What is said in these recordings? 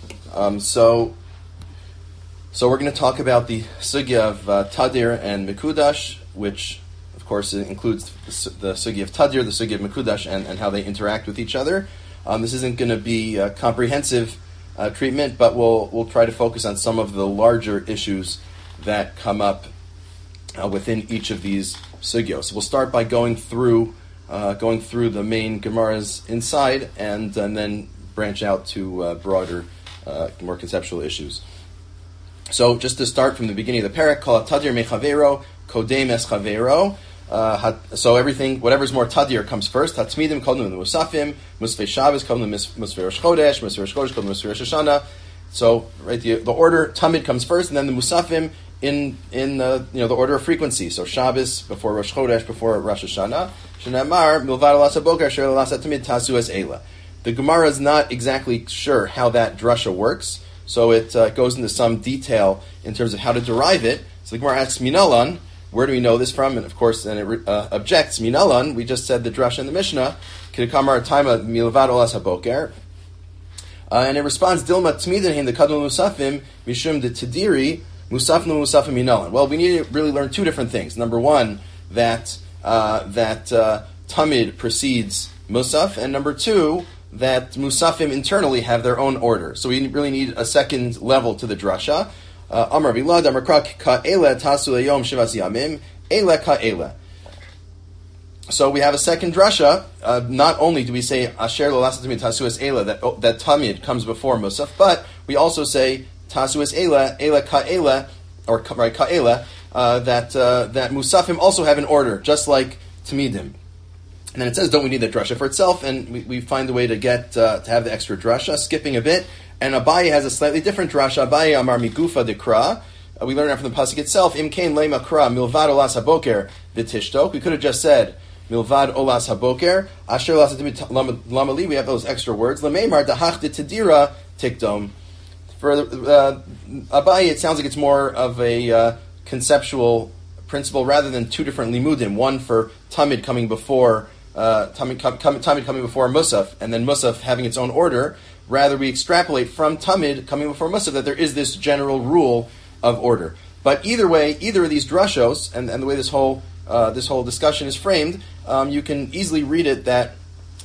So we're going to talk about the sugya of Tadir and Mekudash, which, of course, includes the sugya of Tadir, the sugya of Mekudash, and how they interact with each other. This isn't going to be a comprehensive treatment, but we'll try to focus on some of the larger issues that come up within each of these sugyos. So we'll start by going through the main Gemaras inside, and then branch out to broader, more conceptual issues. So just to start from the beginning of the parak, Kol Tadir Mechavero, Kodem Es Chavero. So everything, whatever's more Tadir comes first. Hatzmidim Kodem Musafim, Musfei Shabbos Kodem Musfei Rosh Chodesh, Musfei Rosh Chodesh Kodem Musfei Rosh Hashanah. So right, the order Tamid comes first, and then the Musafim in the order of frequency. So Shabbos before Rosh Chodesh, before Rosh Hashanah. Shenamar Milvad Alas Haboker Asher Alas Tamid Tasu Es Eila. The Gemara is not exactly sure how that drasha works, so it goes into some detail in terms of how to derive it. So the Gemara asks Minalan, where do we know this from? And of course, then it objects Minalan. We just said the drasha in the Mishnah, Kidakamar Taima Milvad Olas Haboker, and it responds Dilma Tmidahin the Kadmon Musafim Mishum de Tadiri Musafim Musafim Minalan. Well, we need to really learn two different things. Number one, that Tamid precedes Musaf, and number two, that Musafim internally have their own order. So we really need a second level to the drasha. Amar Vilad, Amar Krak, Ka'ela Tasu Yom Shivas Yamim, Ele Ka'ela. So we have a second drasha. Not only do we say Asher Lo Lasat Tamid Tasu Es Ela, that Tamid comes before Musaf, but we also say Tasu Es Ela, Ele Ka'ela, or Ka'ela, that Musafim also have an order, just like Tamidim. And then it says, don't we need the drasha for itself? And we find a way to get to have the extra drasha, skipping a bit. And Abaye has a slightly different drasha. Abaye Amar Migufa Dekra. We learn that from the pasuk itself. Im Kain Lema Kra Milvad Olas Haboker V'Tishtok. We could have just said Milvad Olas Haboker Asher Olas Lamali. We have those extra words. Lameimar Dahach De Tadira Tikdom. For Abaye, it sounds like it's more of a conceptual principle rather than two different limudim. One for Tamid coming before. Tamid coming before Musaf, and then Musaf having its own order. Rather, we extrapolate from Tamid coming before Musaf that there is this general rule of order. But either way, either of these drashos, and the way this whole discussion is framed, you can easily read it that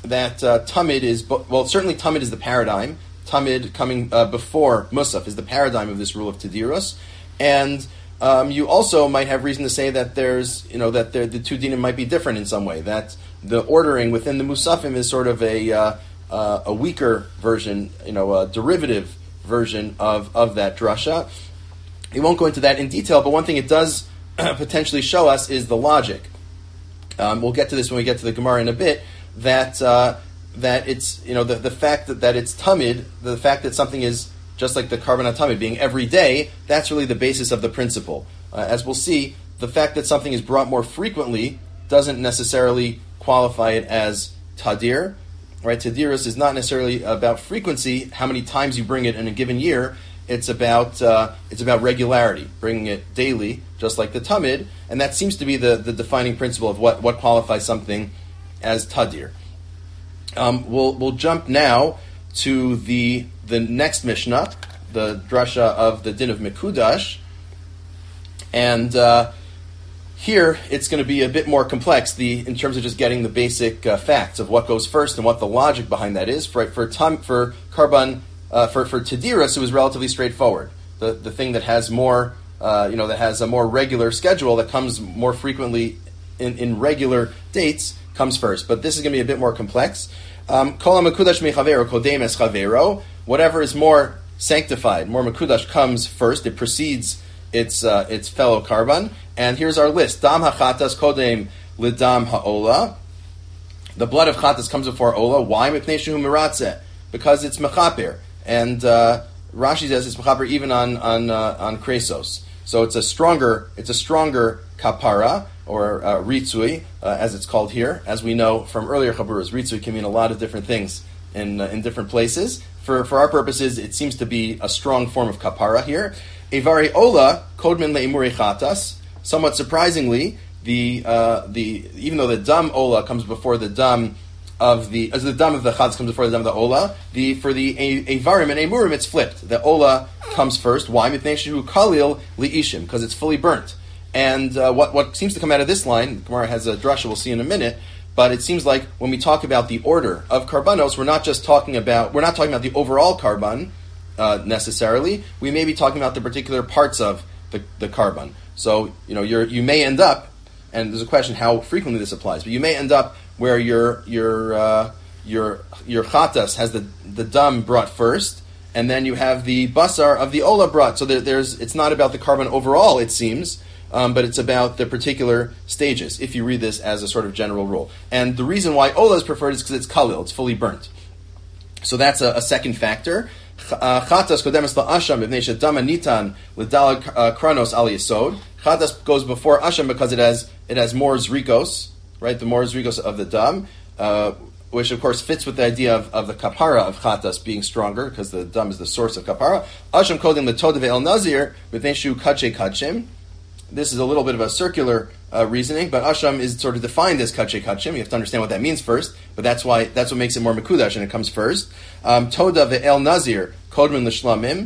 Tamid is, well, certainly Tamid is the paradigm. Tamid coming before Musaf is the paradigm of this rule of Tadiros, and you also might have reason to say that there's, that the two dinim might be different in some way. That the ordering within the Musafim is sort of a weaker version, a derivative version of that drasha. We won't go into that in detail, but one thing it does potentially show us is the logic. We'll get to this when we get to the Gemara in a bit. That it's the fact that it's tamid, the fact that something is just like the Karban HaTamid being every day, that's really the basis of the principle. As we'll see, the fact that something is brought more frequently doesn't necessarily qualify it as Tadir. Right? Tadirus is not necessarily about frequency, how many times you bring it in a given year. It's about regularity, bringing it daily, just like the Tamid, and that seems to be the defining principle of what qualifies something as Tadir. We'll jump now to the next Mishnah, the drasha of the din of Mekudash, and here it's going to be a bit more complex in terms of just getting the basic facts of what goes first and what the logic behind that is. For Karban, for Tadiras, it was relatively straightforward. The thing that has more, that has a more regular schedule, that comes more frequently in regular dates, comes first. But this is going to be a bit more complex. Whatever is more sanctified, more mekudash, comes first. It precedes its fellow karban. And here's our list: dam hachatas kodem lidam haola. The blood of chatas comes before ola. Why? Mipnei shehu miratzeh, because it's mechaper. And Rashi says it's mechaper even on kresos. So it's a stronger kapara, or ritzui, as it's called here. As we know from earlier chaburas, ritzui can mean a lot of different things in different places. For our purposes, it seems to be a strong form of kapara here. Evari ola kodmin leimuri chatas. Somewhat surprisingly, the even though the dam ola comes before the dam as the dam of the chatas comes before the dam of the ola. For the avarim and emurim, it's flipped. The ola comes first. Why? Mipnei shehu kalil liishim, because it's fully burnt. And what seems to come out of this line, Gemara has a drasha we'll see in a minute, but it seems like when we talk about the order of karbanos, we're not talking about the overall karban necessarily. We may be talking about the particular parts of the karban. So you may end up, and there's a question how frequently this applies, but you may end up where your chatas has the dam brought first, and then you have the basar of the ola brought. So it's not about the karban overall, it seems. But it's about the particular stages, if you read this as a sort of general rule. And the reason why Ola is preferred is because it's kalil, it's fully burnt. So that's a second factor. Chatas kodemes la'asham b'vnei shedama nitan l'dal kranos al yesod. Chatas goes before asham because it has more zrikos, right? The more zrikos of the dam, which of course fits with the idea of the kapara of chatas being stronger, because the dam is the source of kapara. Asham kodem l'tod ve'el nazir b'vnei shu kache kachim. This is a little bit of a circular reasoning, but asham is sort of defined as kache kachim. You have to understand what that means first, but that's what makes it more mekudash, and it comes first. Toda ve'el nazir kodmin l'shlamim.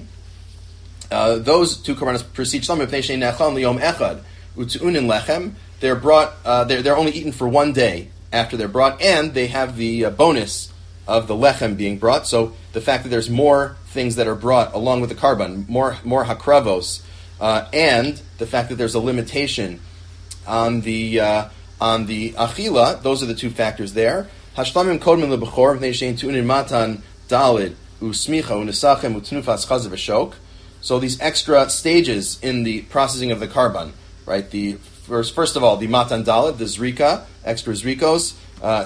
Those two korbanos precede shlamim pnei shein nechal liyom echad u'tu'unin lechem. They're brought. They're only eaten for one day after they're brought, and they have the bonus of the lechem being brought. So the fact that there's more things that are brought along with the karban, more hakravos. And the fact that there's a limitation on the achila, those are the two factors there. Hashlamim kodmin lebechor mpnei shein tu'unin matan dalid usmicha u'nesachem u'tnufas chazav v'shok. So these extra stages in the processing of the karban, right? First of all, the matan dalid, the zrika, extra zrikos,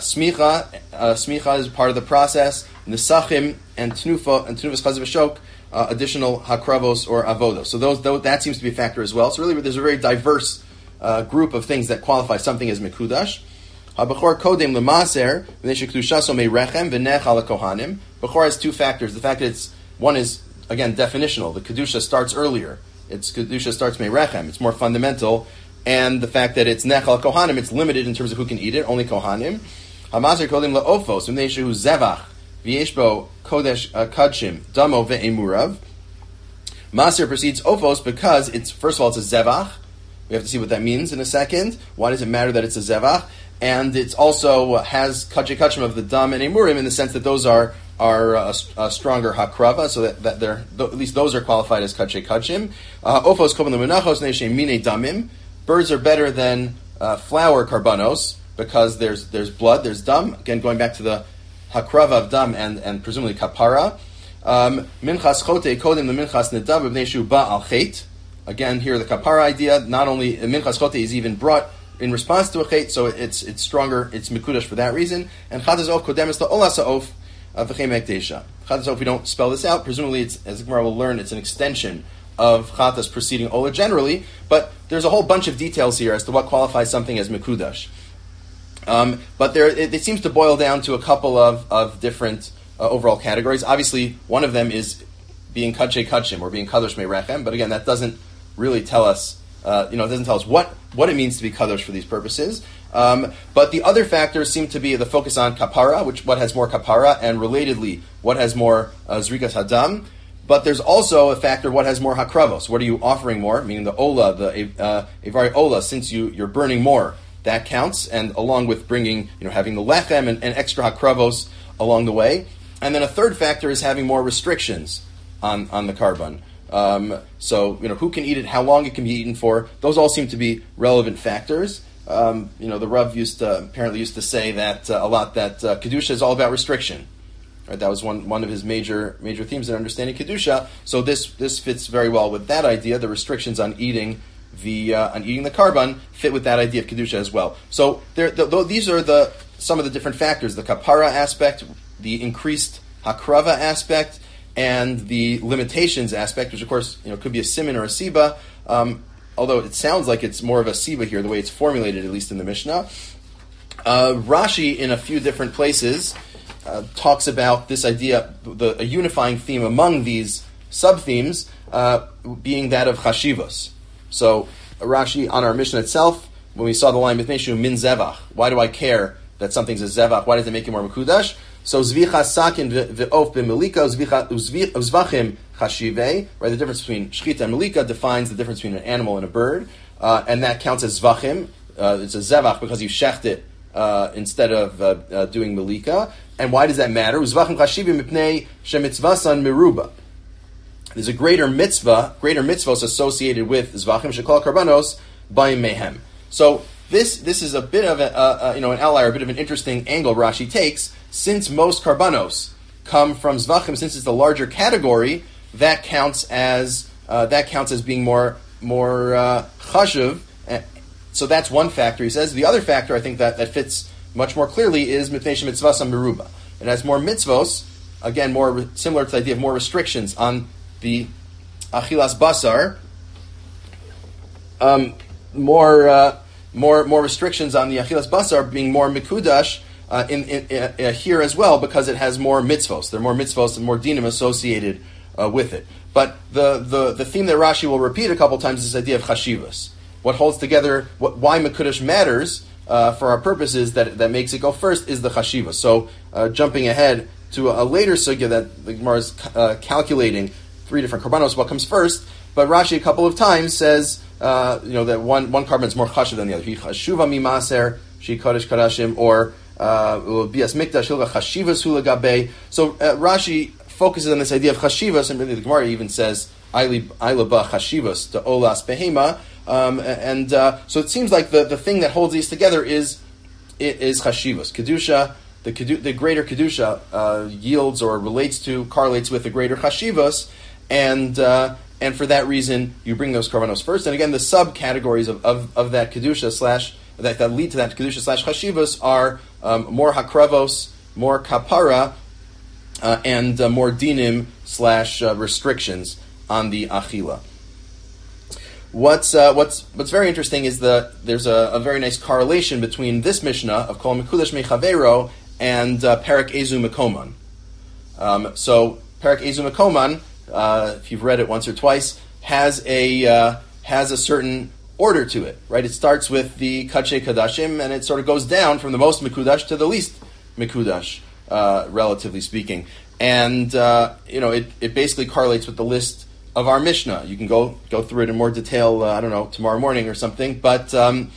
smicha is part of the process. Nesachim and tnufas chazav v'shok. Additional hakravos or avodos. So that seems to be a factor as well. So really, there's a very diverse group of things that qualify something as mekudash. Habachor kodem lemaser v'nei shekdushaso meirechem v'nechal kohanim. Bechor has two factors. The fact that one is again definitional. The kedusha starts earlier. Kedusha starts meirechem. It's more fundamental, and the fact that it's nechal kohanim, it's limited in terms of who can eat it. Only kohanim. Hamaser kodem laofos v'nei shehu zevach. V'yeshbo kodesh kadshim damo ve'emurav. Maser precedes ofos because it's first of all it's a zevach. We have to see what that means in a second. Why does it matter that it's a zevach? And it also has kadshim of the dam and emurim in the sense that those are a stronger hakrava, so that they're at least those are qualified as kadshim. Ofos kovan lemunachos neishem mine damim. Birds are better than flour karbanos because there's blood, there's dam. Again, going back to the hakrava of dam and presumably kapara. Minchas chote kodim the minchas nedab b'nei shu ba al chet. Again, here the kapara idea. Not only minchas chote is even brought in response to a chet, so it's stronger. It's mekudash for that reason. And chatas of kodemis the olas of v'chem ekdesha. Chatas of, if we don't spell this out, presumably it's, as the Gemara will learn, it's an extension of chatas preceding ola generally. But there's a whole bunch of details here as to what qualifies something as mekudash. But it seems to boil down to a couple of different overall categories. Obviously, one of them is being kache kachim or being kadosh me'rechem. But again, that doesn't really tell us, it doesn't tell us what it means to be kadosh for these purposes. But the other factors seem to be the focus on kapara, what has more kapara, and relatedly, what has more zrikas hadam. But there's also a factor, what has more hakravos. What are you offering more? Meaning the ola, the avari ola, since you're burning more. That counts, and along with bringing, having the lechem and extra hakravos along the way. And then a third factor is having more restrictions on the karban. So, who can eat it, how long it can be eaten for, those all seem to be relevant factors. The Rav apparently used to say that a lot, that Kedusha is all about restriction. Right? That was one of his major themes in understanding Kedusha. So this fits very well with that idea, the restrictions on eating the karban fit with that idea of kedusha as well. So these are some of the different factors: the kapara aspect, the increased hakrava aspect, and the limitations aspect, which of course could be a siman or a siba. Although it sounds like it's more of a siba here, the way it's formulated, at least in the Mishnah. Rashi, in a few different places, talks about this idea, a unifying theme among these sub-themes being that of chashivos. So Rashi, on our Mishnah itself, when we saw the line, Mitneshu min zevach, why do I care that something's a zevach, why does it make it more mekudash? So zvicha sakin ve'of b'melika uzvachim chashivei, right? The difference between shchita and melika defines the difference between an animal and a bird, and that counts as zvachim. It's a zevach because you shecht it instead of doing melika. And why does that matter? Uzvachim chashivim mipnei shemitzvasan meruba. There's a greater mitzvahs associated with zvachim shekol karbanos b'ayim mehem. So this is a bit of an outlier, a bit of an interesting angle Rashi takes. Since most karbanos come from zvachim, since it's the larger category, that counts as being more chashuv. So that's one factor. He says the other factor I think that fits much more clearly is mipnei shemitzvasan meruba. It has more mitzvos, again more similar to the idea of more restrictions on the achilas basar. More restrictions on the achilas basar being more mikudash in here as well because it has more mitzvos. There are more mitzvos and more dinim associated with it. But the theme that Rashi will repeat a couple times is this idea of chashivas. What holds together, why mikudash matters for our purposes that makes it go first is the chashivas. So jumping ahead to a later sugya that the Gemara is calculating 3 different karbanos, what comes first? But Rashi a couple of times says that one carbon is more chashuv than the other. Chashuva mimaser, she kodesh kadashim, or bias mikdash hilga chashivas hula gabe. So Rashi focuses on this idea of chashivas, and really the Gemara even says ailaba chashivas to olas behema. So it seems like the thing that holds these together is chashivas. Kedusha, the greater kedusha yields or correlates with the greater chashivas, and for that reason you bring those karbanos first. And again, the subcategories of that kedusha that lead to that kedusha / chashivas are more hakravos, more kapara, and more dinim / restrictions on the achila. What's very interesting is there's a very nice correlation between this Mishnah of Kol Mekudash Mechavero and Perek Ezu Mekoman. So Perek Ezu Mekoman, if you've read it once or twice, has a certain order to it, right? It starts with the Kadshe Kadashim, and it sort of goes down from the most Mekudash to the least Mekudash, relatively speaking. And it basically correlates with the list of our Mishnah. You can go through it in more detail, tomorrow morning or something. But the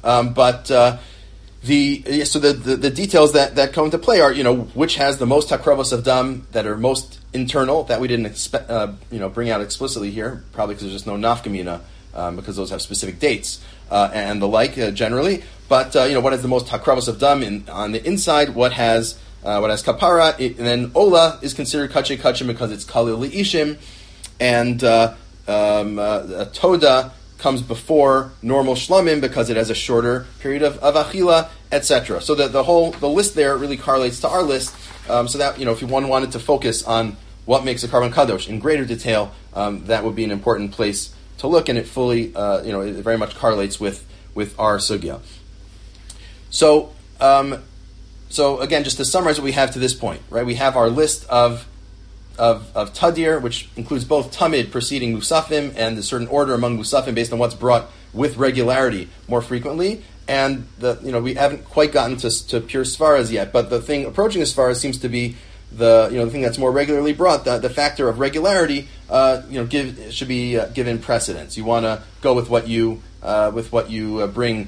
details that come into play are, which has the most hakravos of dam that are most internal, that we didn't bring out explicitly here, probably because there's just no nafkamina, because those have specific dates and the like generally. But what has the most hakravos of dam on the inside? What has kapara? And then ola is considered kachim because it's kalil liishim. And Toda comes before normal shlamim because it has a shorter period of achila, etc. So that the list there really correlates to our list. So that if one wanted to focus on what makes a karban kadosh in greater detail, that would be an important place to look, and it fully, it very much correlates with our sugya. So again, just to summarize what we have to this point, right? We have our list of Tadir, which includes both Tamid preceding Musafim and a certain order among Musafim based on what's brought with regularity more frequently. And we haven't quite gotten to pure Svaras yet, but the thing approaching the Svaras seems to be the thing that's more regularly brought. The factor of regularity should be given precedence. You want to go with what you bring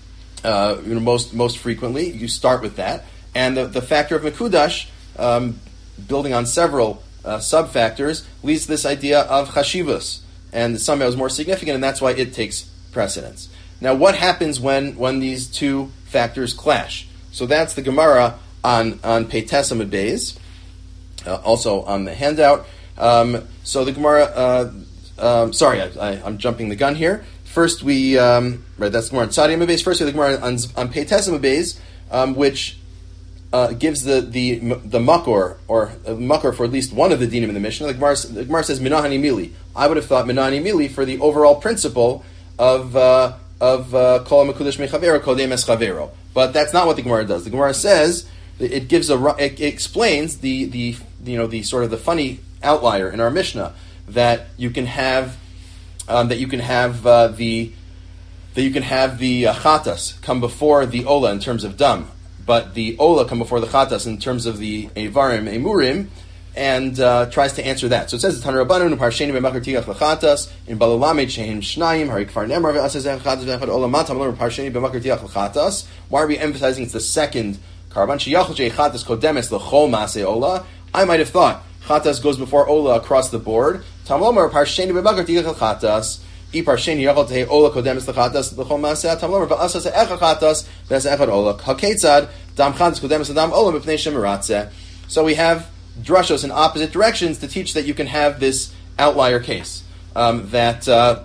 most frequently. You start with that, and the factor of Mekudash, building on several sub-factors, leads to this idea of chashivas, and somehow is more significant, and that's why it takes precedence. Now, what happens when these two factors clash? So that's the Gemara on Peites Amud Beis, also on the handout. So the Gemara, I'm jumping the gun here. First that's the Gemara on Tzadi Amud Beis. First we have the Gemara on Peites Amud Beis, which gives the makor, or makor for at least one of the dinim in the Mishnah. The Gemara says minahani mili. I would have thought minahani mili for the overall principle of kol mekudash mechavero kodem es chavero. But that's not what the Gemara does. The Gemara says it explains the sort of the funny outlier in our Mishnah that you can have the chatas come before the ola in terms of dam. but the Ola come before the Chatas in terms of the Eivarim, Emurim, and tries to answer that. So it says, Tanur Rabbanon, Parsheni B'makar Tigach L'chatas, in Balalamed Shehem Shnayim, Hari Kfar Nemar, Ve'asaz Echad Ve'echad Ola Matam Lor Parsheni B'makar Tigach L'chatas. Why are we emphasizing it's the second Karban? Sheyachol She'echatas Kodemes L'chol Masei Ola. I might have thought Chatas goes before Ola across the board. Tam Lomar Parsheni B'makar Tigach L'chatas. I Parsheni Yachol Tehei Ola Kodemes L'chatas L'chol Masei. Tam Lomar Ve'asaz Echad Chatas Ve'asaz Echad Ola. Haketzad Dam Chatas Kodemes L'dam Ola Mipnei Shem Meratzeh. So we have drushos in opposite directions to teach that you can have this outlier case, that the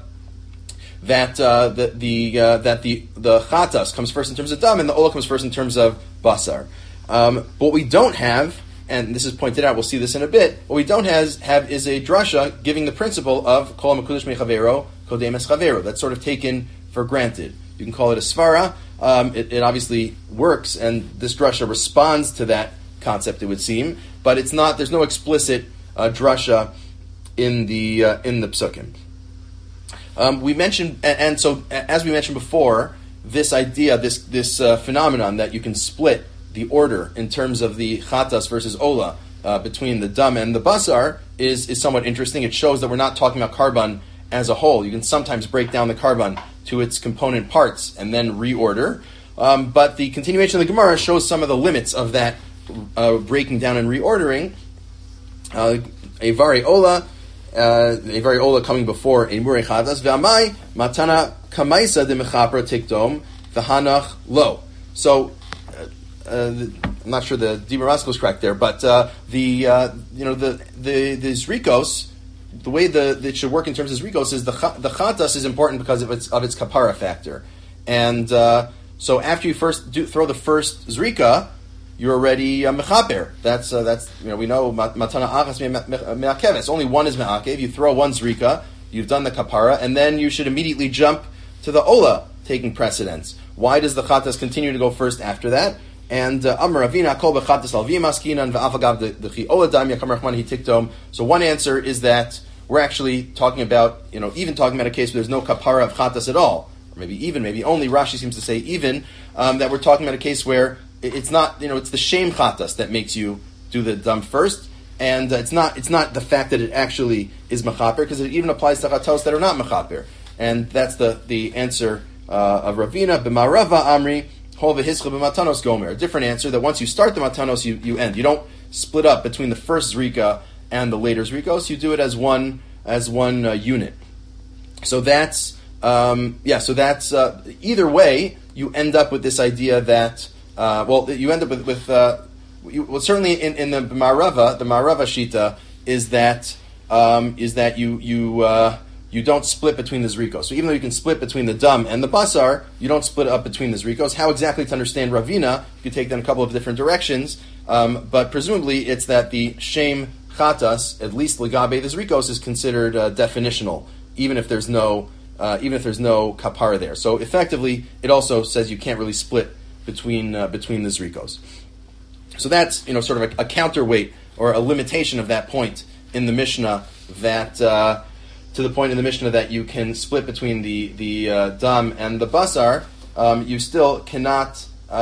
chatas comes first in terms of dam and the ola comes first in terms of basar. What we don't have, and this is pointed out, we'll see this in a bit. What we don't have is a drasha giving the principle of kol makudash mechavero kodemes chavero. That's sort of taken for granted. You can call it a svara. It obviously works, and this drasha responds to that concept, it would seem, but it's not. There's no explicit drasha in the psukim. We mentioned, and so as we mentioned before, this idea, this phenomenon that you can split the order in terms of the chatas versus ola between the dam and the basar is somewhat interesting. It shows that we're not talking about karban as a whole. You can sometimes break down the karban to its component parts and then reorder, but the continuation of the Gemara shows some of the limits of that breaking down and reordering. Eivari ola coming before a murei chadas ve'amai matana kamaisa de mechapra tikdom v'hanach lo. So I'm not sure the Dibur Maskell is correct there, but the zrikos, the way it should work in terms of zrikos is the chatas is important because of its kapara factor, and so after you first throw the first zrika, you're already mechaper. That's we know matana achas me'akeves. Only one is me'akev. You throw one zrika, you've done the kapara, and then you should immediately jump to the ola, taking precedence. Why does the chatas continue to go first after that? And Amar Ravina kol bechatas alvim askinan ve'afagav dechi ola daim yakam rachman hitiktom. So one answer is that we're actually talking about even talking about a case where there's no kapara of chatas at all, or maybe only. Rashi seems to say even that we're talking about a case where it's not, it's the shame chatas that makes you do the dam first, and it's not the fact that it actually is mechaper, because it even applies to chatos that are not mechaper, and that's the answer of Ravina b'marava amri hol v'hischel b'matanos gomer. A different answer that once you start the matanos, you end. You don't split up between the first zrika and the later zrikos. You do it as one unit. So that's either way you end up with this idea that. You end up with certainly in the Marava Shita is that you don't split between the zrikos. So even though you can split between the dam and the basar, you don't split up between the zrikos. How exactly to understand Ravina? You could take that in a couple of different directions, but presumably it's that the shame chatas, at least legabe the zrikos, is considered definitional, even if there's no kapara there. So effectively, it also says you can't really split between the zrikos. So that's sort of a counterweight or a limitation of that point in the Mishnah, that to the point in the Mishnah that you can split between the dam and the basar. You still cannot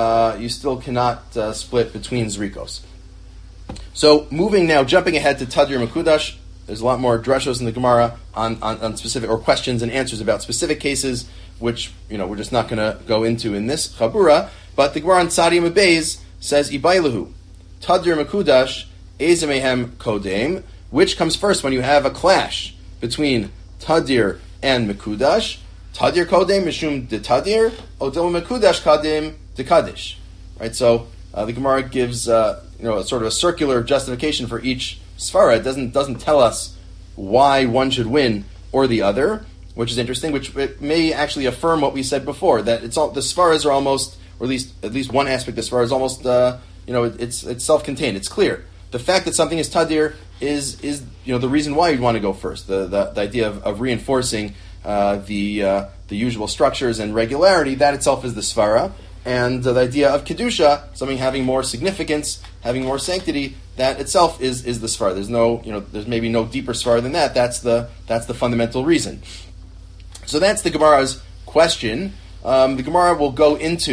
split between zrikos. So jumping ahead to Tadir Mekudash. There's a lot more drashos in the Gemara on specific, or questions and answers about specific cases, which we're just not going to go into in this chabura. But the Gemara on Tzadim Beis says Ibailahu Tadir Mekudash Ezemehem Kodem. Which comes first when you have a clash between Tadir and Mekudash? Tadir Kodem Mishum de Tadir, Odel Mekudash Kadim de Kaddish. Right. So the Gemara gives a sort of a circular justification for each svara. It doesn't tell us why one should win or the other, which is interesting. Which it may actually affirm what we said before, that it's all the svaras are almost, or at least one aspect of svara is almost it's self-contained. It's clear. The fact that something is tadir is the reason why you'd want to go first. The idea of reinforcing the usual structures and regularity, that itself is the svara. And the idea of kedusha, something having more significance, having more sanctity, that itself is the svara. There's maybe no deeper svara than that. That's the fundamental reason. So that's the Gemara's question. The Gemara will go into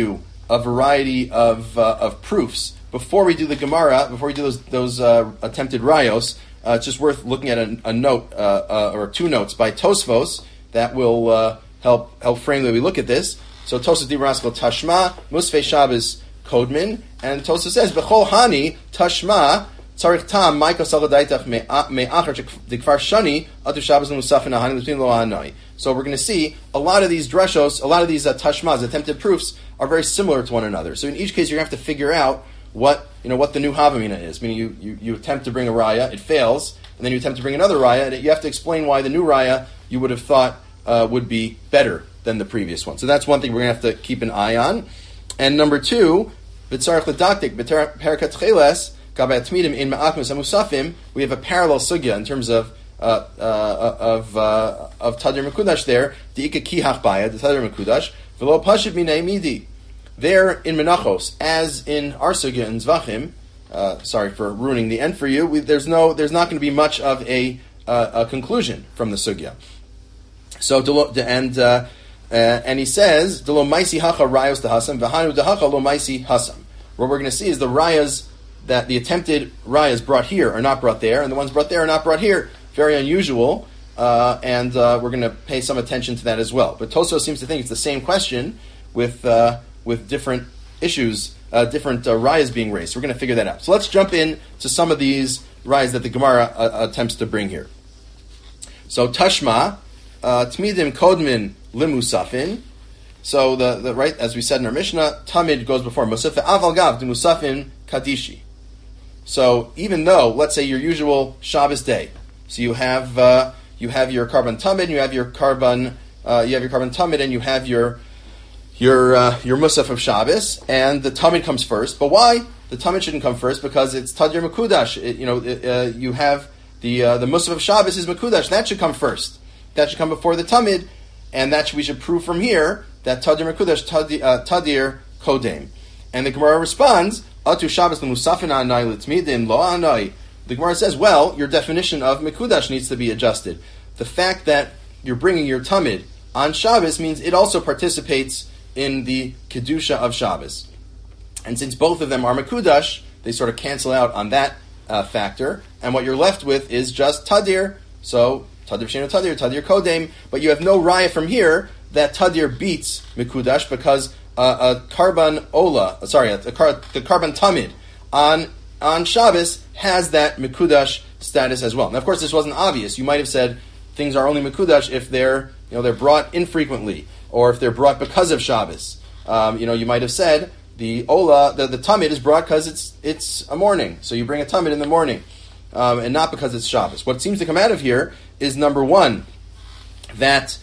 a variety of proofs before we do the Gemara, before we do those attempted rayos. It's just worth looking at a note or two notes by Tosfos that will help frame the way we look at this. So Tosfos Dibaraskal Tashma Musfei Shabbos Kodmin, and Tosfos says Bechol Hani Tashma Tzarich Tam Maiko Saladaitach Me'achar Dikfar Shani Atu Shabbos Musafin Ahani L'Tmin Lo Hanoi. So we're going to see a lot of these drashos, a lot of these tashmas, attempted proofs, are very similar to one another. So in each case, you're going to have to figure out what the new havamina is. Meaning you attempt to bring a raya, it fails, and then you attempt to bring another raya, and you have to explain why the new raya you would have thought would be better than the previous one. So that's one thing we're going to have to keep an eye on. And number two, b'tzarich l'daktik b'perakat cheles gabat tmidim in ma'akmus hamusafim. We have a parallel sugya in terms of Tadir Mekudash there, the Ika Kihach Baya, the Tadir Mekudash, Velo Pashit Minei Midi. There in Menachos, as in our sugya in Zvachim, sorry for ruining the end for you, there's not going to be much of a conclusion from the sugya. So, and he says, Delo Maisi Hacha Rayos Dahasam, Vahanu Dahacha Lo Maisi Hasam. What we're going to see is the rayas, that the attempted rayas brought here are not brought there, and the ones brought there are not brought here. Very unusual, and we're going to pay some attention to that as well. But Tosfos seems to think it's the same question with different issues, different rayas being raised. So we're going to figure that out. So let's jump in to some of these rayas that the Gemara attempts to bring here. So Tashma, Tmidim Kodmin Limusafin. So the right, as we said in our Mishnah, Tamid goes before Musaf, Aval Gav Musafin Kadishi. So even though, let's say, your usual Shabbos day, so you have your carbon tamid, you have your carbon tamid, and you have your musaf of Shabbos, and the tamid comes first. But why the tamid shouldn't come first? Because it's tadir mekudash. You have the musaf of Shabbos is mekudash. That should come first. That should come before the tamid, and we should prove from here that tadir mekudash tadir kodem. And the Gemara responds, Atu Shabbos l'musafin anai l'tmidim lo anai. The Gemara says, well, your definition of Mekudash needs to be adjusted. The fact that you're bringing your Tamid on Shabbos means it also participates in the Kedusha of Shabbos. And since both of them are Mekudash, they sort of cancel out on that factor, and what you're left with is just Tadir. So, Tadir Sheno Tadir, Tadir Kodem, but you have no raya from here that Tadir beats Mekudash because the Karban Tamid on Shabbos has that Mekudash status as well. Now, of course, this wasn't obvious. You might have said things are only Mekudash if they're brought infrequently, or if they're brought because of Shabbos. You might have said the Tamid is brought because it's a morning, so you bring a Tamid in the morning, and not because it's Shabbos. What seems to come out of here is, number one, that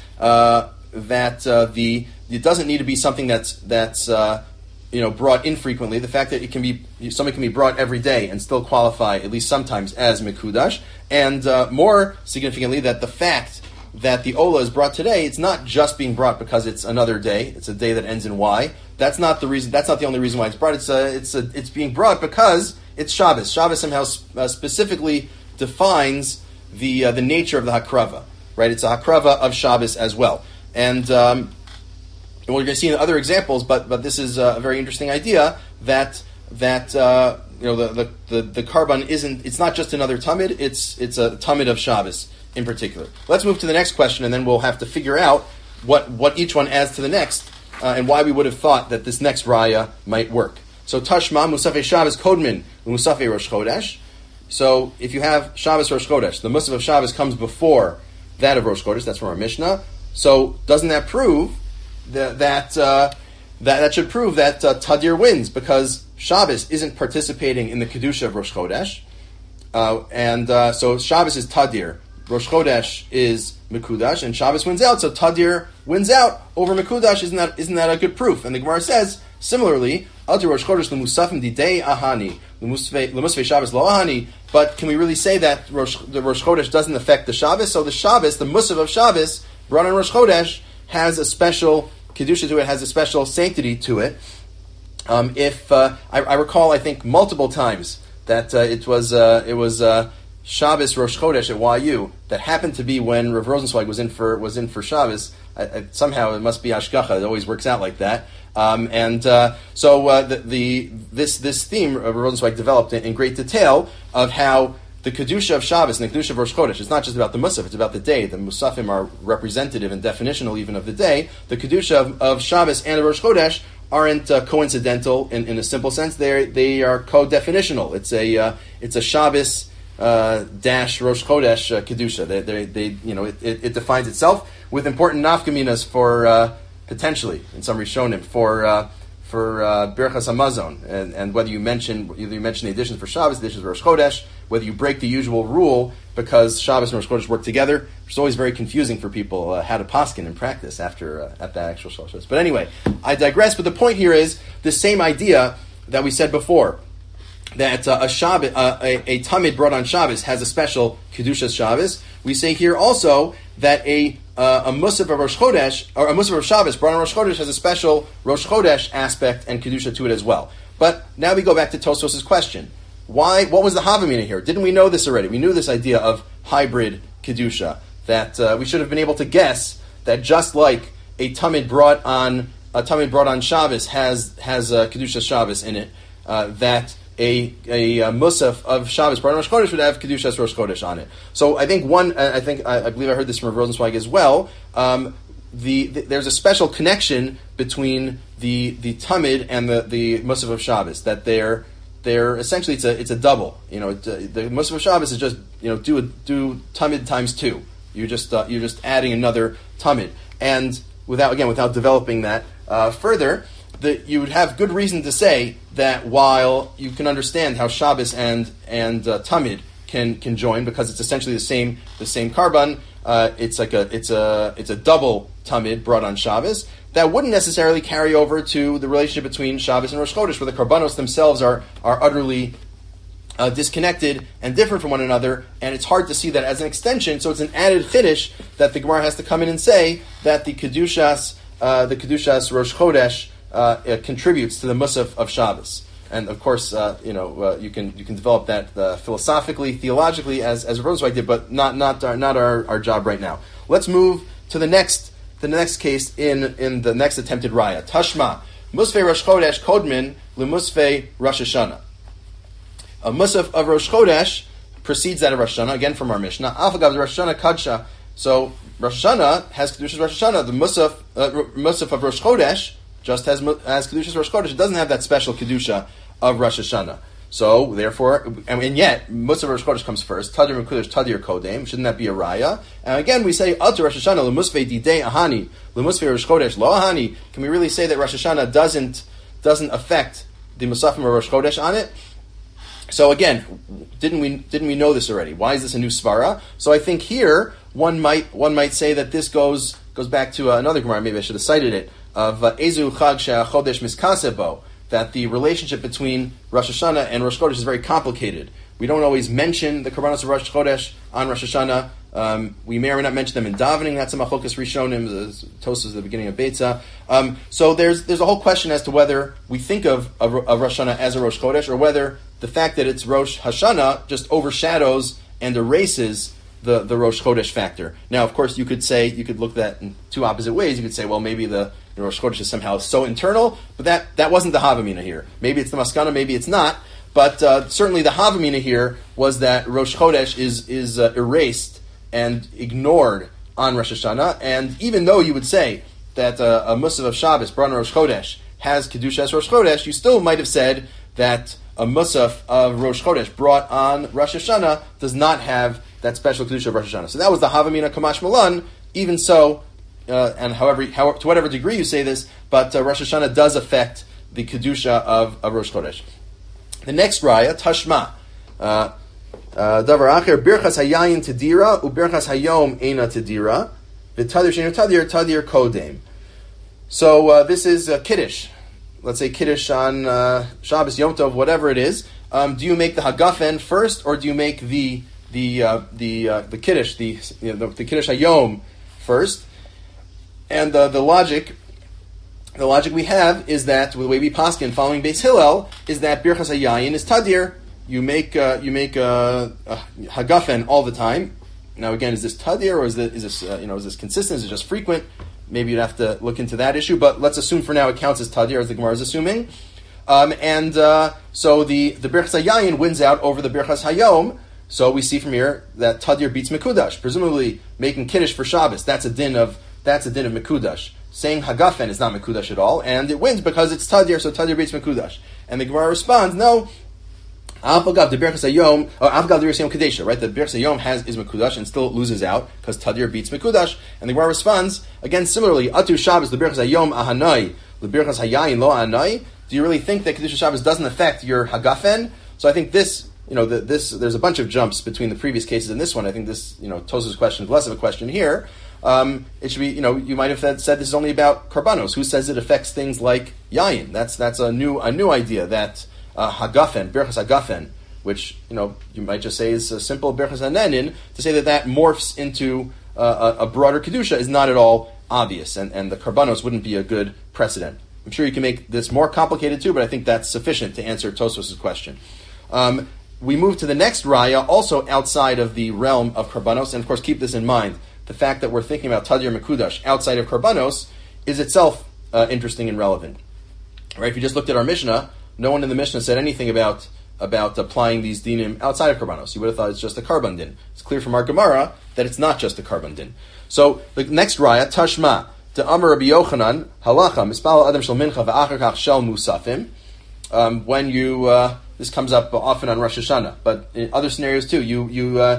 it doesn't need to be something that's brought infrequently. The fact that somebody can be brought every day and still qualify, at least sometimes, as Mekudash. And more significantly, that the fact that the Ola is brought today, it's not just being brought because it's another day. It's a day that ends in Y. That's not the reason. That's not the only reason why it's brought. It's being brought because it's Shabbos. Shabbos somehow specifically defines the nature of the Hakrava. Right? It's a Hakrava of Shabbos as well. And we're going to see in other examples, but this is a very interesting idea that the Karban it's not just another Tamid, it's a Tamid of Shabbos in particular. Let's move to the next question, and then we'll have to figure out what each one adds to the next, and why we would have thought that this next raya might work. So Tashma Musafei Shabbos Kodmin Musafei Rosh Chodesh. So if you have Shabbos Rosh Chodesh, the Musaf of Shabbos comes before that of Rosh Chodesh. That's from our Mishnah. So doesn't that prove that should prove that Tadir wins, because Shabbos isn't participating in the Kedusha of Rosh Chodesh, so Shabbos is Tadir, Rosh Chodesh is Mekudash, and Shabbos wins out, so Tadir wins out over Mekudash. Isn't that a good proof? And the Gemara says, similarly, Alter Rosh Chodesh l'musafim didei ahani, l'musfei Shabbos lo ahani, but can we really say that the Rosh Chodesh doesn't affect the Shabbos? So the Shabbos, the Musaf of Shabbos, brought on Rosh Chodesh, has a special Kedusha to it, has a special sanctity to it. I recall, I think multiple times that it was Shabbos Rosh Chodesh at YU that happened to be when Rav Rosenzweig was in for Shabbos. Somehow it must be Ashgacha. It always works out like that. This theme Rav Rosenzweig developed in great detail of how the Kedusha of Shabbos and the Kedusha of Rosh Chodesh, it's not just about the Musaf, it's about the day. The Musafim are representative and definitional even of the day. The Kedusha of Shabbos and Rosh Chodesh aren't coincidental in a simple sense. They are co-definitional. It's a Shabbos dash Rosh Chodesh Kedusha. It defines itself with important nafkaminas for potentially in some Rishonim for Birchas Hamazon, and whether you mention the additions for Shabbos, the additions for Rosh Chodesh, whether you break the usual rule because Shabbos and Rosh Chodesh work together, it's always very confusing for people how to paskin in practice at that actual Shabbos. But anyway, I digress. But the point here is the same idea that we said before, that a Tamid brought on Shabbos has a special Kedushas Shabbos. We say here also that a Musaf of Rosh Chodesh, or a Musaf of Shabbos brought on Rosh Chodesh has a special Rosh Chodesh aspect and Kedusha to it as well. But now we go back to Tosfos' question. What was the Havamina here? Didn't we know this already? We knew this idea of hybrid Kedusha, that we should have been able to guess that just like a Tamid brought on Shabbos has Kedusha Shabbos in it, that a Musaf of Shabbos brought on Rosh Chodesh would have Kedushas Rosh Chodesh on it. So I think I believe I heard this from Rosenzweig as well. There's a special connection between the Tamid and the Musaf of Shabbos, that they're essentially it's a double. The Musaf of Shabbos is just do Tamid times 2. You're just adding another Tamid, and without developing that further, that you would have good reason to say that while you can understand how Shabbos and Tamid can join because it's essentially the same karban, it's a double Tamid brought on Shabbos. That wouldn't necessarily carry over to the relationship between Shabbos and Rosh Chodesh, where the karbanos themselves are utterly disconnected and different from one another, and it's hard to see that as an extension. So it's an added chiddush that the Gemara has to come in and say that the kedushas Rosh Chodesh contributes to the Musaf of Shabbos. And of course, you can develop that philosophically, theologically, as Rosenzweig did, but not our job right now. Let's move to the next case in the next attempted raya. Tashma Musfei Rosh Chodesh Kodmin LeMusfei Rosh Hashanah. A Musaf of Rosh Chodesh precedes that of Rosh Hashanah, again from our Mishnah. Afagav Rosh Hashanah Kadsha. So Rosh Hashanah has Kedushas Rosh Hashanah. The Musaf of Rosh Chodesh just has Kedushas Rosh Chodesh. It doesn't have that special Kedusha of Rosh Hashanah. So, therefore, and yet, Musaf Rosh Chodesh comes first. Tadir Mekudesh, Tadir Kodem. Shouldn't that be a raya? And again, we say, Alter Rosh Hashanah, L'musfei Didei Ahani, L'musfei Rosh Chodesh, Lo Ahani. Can we really say that Rosh Hashanah doesn't affect the Musafim of Rosh Chodesh on it? So again, didn't we know this already? Why is this a new svara? So I think here, one might say that this goes back to another Gemara, maybe I should have cited it, of Ezu Chag She'achodesh Miskasebo, that the relationship between Rosh Hashanah and Rosh Chodesh is very complicated. We don't always mention the Karbanos of Rosh Chodesh on Rosh Hashanah. We may or may not mention them in davening. That's a Machokas Rishonim, Tosas at the beginning of Beitza. So there's a whole question as to whether we think of Rosh Hashanah as a Rosh Chodesh, or whether the fact that it's Rosh Hashanah just overshadows and erases the Rosh Chodesh factor. Now, of course, you could look at that in two opposite ways. You could say, well, maybe the Rosh Chodesh is somehow so internal, but that wasn't the Havamina here. Maybe it's the Maskana, maybe it's not. But certainly the Havamina here was that Rosh Chodesh is erased and ignored on Rosh Hashanah. And even though you would say that a Musaf of Shabbos brought on Rosh Chodesh has Kedushas Rosh Chodesh, you still might have said that a Musaf of Rosh Chodesh brought on Rosh Hashanah does not have that special Kedusha of Rosh Hashanah. So that was the Havamina Kamash Malan. Even so, and to whatever degree you say this, but Rosh Hashanah does affect the Kedusha of Rosh Chodesh. The next raya, Tashma. Davar Acher, Birchas Hayayin Tadira, Ubirchas Hayom Eina Tadira, V'tadir Sheinu Tadir Kodem. So this is Kiddush. Let's say Kiddush on Shabbos, Yom Tov, whatever it is. Do you make the Hagafen first, or do you make the Kiddush, the Kiddush Hayom first? And the logic we have is that, with the way we paskin following Beis Hillel, is that Birchas Hayayin is Tadir hagafen all the time. Now again, is this tadir or is this consistent? Is it just frequent? Maybe you'd have to look into that issue. But let's assume for now it counts as tadir, as the Gemara is assuming. So the Birchas Hayayin wins out over the Birchas Hayom. So we see from here that tadir beats mekudash, presumably making kiddush for Shabbos. That's a din of mekudash. Saying hagafen is not mekudash at all, and it wins because it's tadir. So tadir beats mekudash. And the Gemara responds, no. Avgav the Birchas Hayom, or Avgav the Birchas Hayom Kadesha, right? The Birchas Hayom is mekudash and still loses out because tadir beats mekudash. And the Gemara responds again similarly. Atu Shabbos the Birchas Hayom ahanai, the Birchas Hayayin lo ahanai. Do you really think that Kedusha Shabbos doesn't affect your hagafen? So I think this. There's a bunch of jumps between the previous cases and this one. I think this, Tosaf's question is less of a question here. It should be, you might have said this is only about karbanos. Who says it affects things like yayin? That's a new idea that hagafen, birchas hagafen, which you might just say is a simple birchas hanenin, to say that morphs into a broader kedusha is not at all obvious, and the karbanos wouldn't be a good precedent. I'm sure you can make this more complicated too, but I think that's sufficient to answer Tosaf's question. We move to the next raya, also outside of the realm of karbanos, and of course keep this in mind. The fact that we're thinking about tadir mekudash outside of karbanos is itself interesting and relevant. Right? If you just looked at our Mishnah, no one in the Mishnah said anything about applying these dinim outside of karbanos. You would have thought it's just a karban din. It's clear from our Gemara that it's not just a karban din. So the next raya, tashma, to Amar Rabbi Yochanan, halacha, mispal adam shel mincha v'achar kach shel musafim. When you this comes up often on Rosh Hashanah, but in other scenarios too. You need a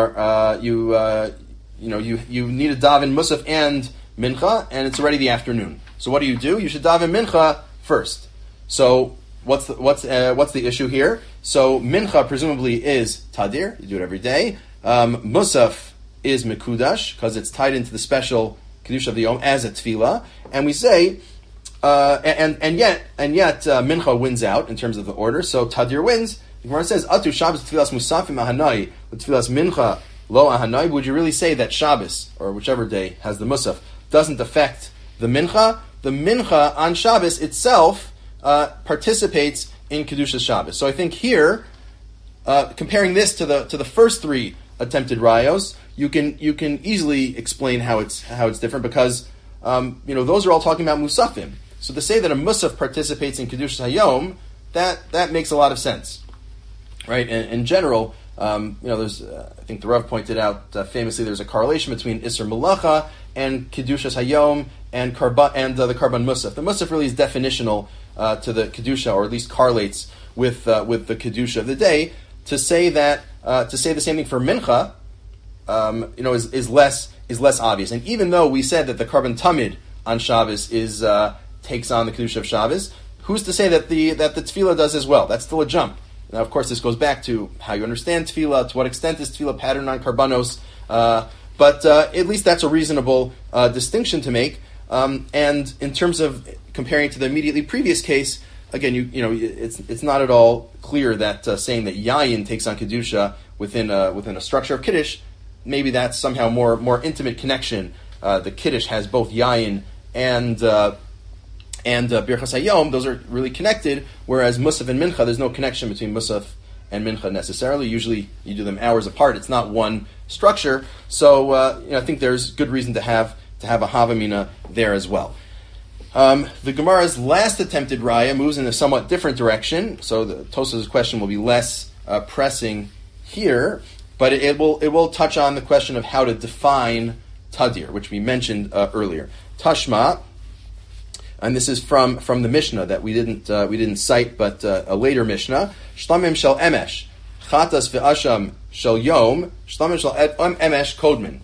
daven musaf and mincha, and it's already the afternoon. So what do? You should daven mincha first. So what's the issue here? So mincha presumably is tadir. You do it every day. Musaf is mekudash because it's tied into the special kedusha of the yom as a tefillah, and we say. And yet, mincha wins out in terms of the order. So tadir wins. The Gemara says, "Atu Shabbos tefillas musafim ahanai, but tefillas mincha lo ahanai." Would you really say that Shabbos or whichever day has the musaf doesn't affect the mincha? The mincha on Shabbos itself participates in kedusha Shabbos. So I think here, comparing this to the first three attempted rayos, you can easily explain how it's different because those are all talking about musafim. So to say that a musaf participates in Kedusha Hayom, that makes a lot of sense, right? And in general, there's I think the Rav pointed out famously there's a correlation between Isser Malacha and Kedusha Hayom and the Karban Musaf. The Musaf really is definitional to the Kedusha, or at least correlates with the Kedusha of the day. To say the same thing for Mincha, is less obvious. And even though we said that the Karban Tamid on Shabbos takes on the Kedusha of Shabbos, who's to say that the Tefillah does as well? That's still a jump. Now, of course, this goes back to how you understand Tefillah, to what extent is Tefillah patterned on Karbanos, but at least that's a reasonable distinction to make. And in terms of comparing to the immediately previous case, again, it's not at all clear that saying that Yayin takes on Kedusha within a structure of Kiddush, maybe that's somehow more intimate connection. The Kiddush has both Yayin and Birchas Hayom. Those are really connected, whereas Musaf and Mincha, there's no connection between Musaf and Mincha necessarily. Usually you do them hours apart. It's not one structure. So I think there's good reason to have a Havamina there as well. The Gemara's last attempted raya moves in a somewhat different direction, so the Tosaf's question will be less pressing here, but it will touch on the question of how to define tadir, which we mentioned earlier. Tashma, and this is from the Mishnah that we didn't cite, but a later Mishnah. Shlamim shel emesh, chatas ve'asham shel yom, shlamim shel emesh kodmin.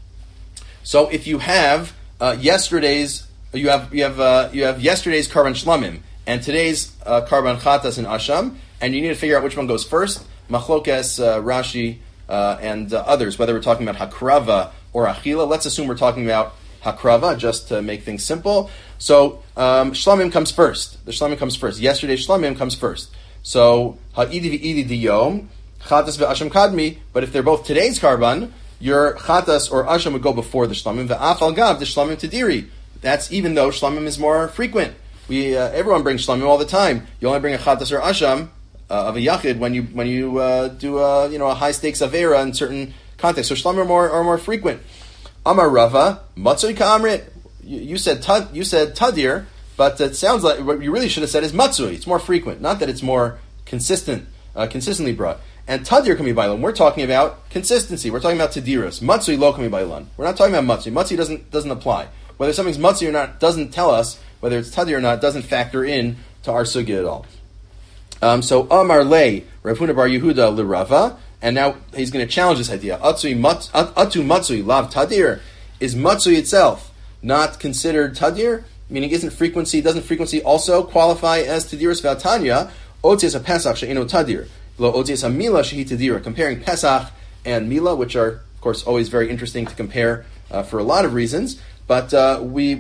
So if you have yesterday's yesterday's karban shlamim and today's karban chatas and asham, and you need to figure out which one goes first. Machlokes, Rashi, and others, whether we're talking about hakrava or achila. Let's assume we're talking about hakrava, just to make things simple. So shlamim comes first. The shlamim comes first. Yesterday's shlamim comes first. So ha'idi v'idi diyom, chatas ve'asham kadmi. But if they're both today's karban, your chatas or asham would go before the shlamim. Ve'af al gav the shlamim tadiri. That's even though shlamim is more frequent. Everyone brings shlamim all the time. You only bring a chatas or asham of a yachid when you do a high stakes avera in certain contexts. So shlamim are more frequent. Amar Rava matzui ka'amrit. You said tadir, but it sounds like what you really should have said is matzui. It's more frequent, not that it's more consistently brought. And tadir can be bailan. We're talking about consistency. We're talking about tadiras. Matzui lo can be bailan. We're not talking about matzui. Matzui doesn't apply. Whether something's matzui or not doesn't tell us whether it's tadir or not. Doesn't factor in to our sugya at all. So Amar Le Rav Huna bar Yehuda l'Rava, and now he's going to challenge this idea. Atu matzui lav tadir. Is matzui itself not considered tadir? Meaning, doesn't frequency also qualify as tadiras v'atanya? Otzias a Pesach she'eno tadir. Lo otzias a Mila shehi tadira. Comparing Pesach and Mila, which are, of course, always very interesting to compare for a lot of reasons. But the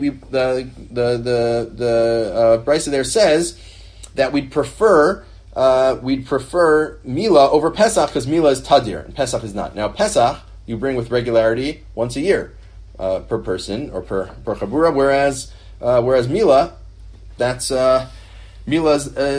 Brisa there says that we'd prefer Mila over Pesach because Mila is tadir and Pesach is not. Now Pesach you bring with regularity once a year per person or per chabura, whereas Mila, that's Mila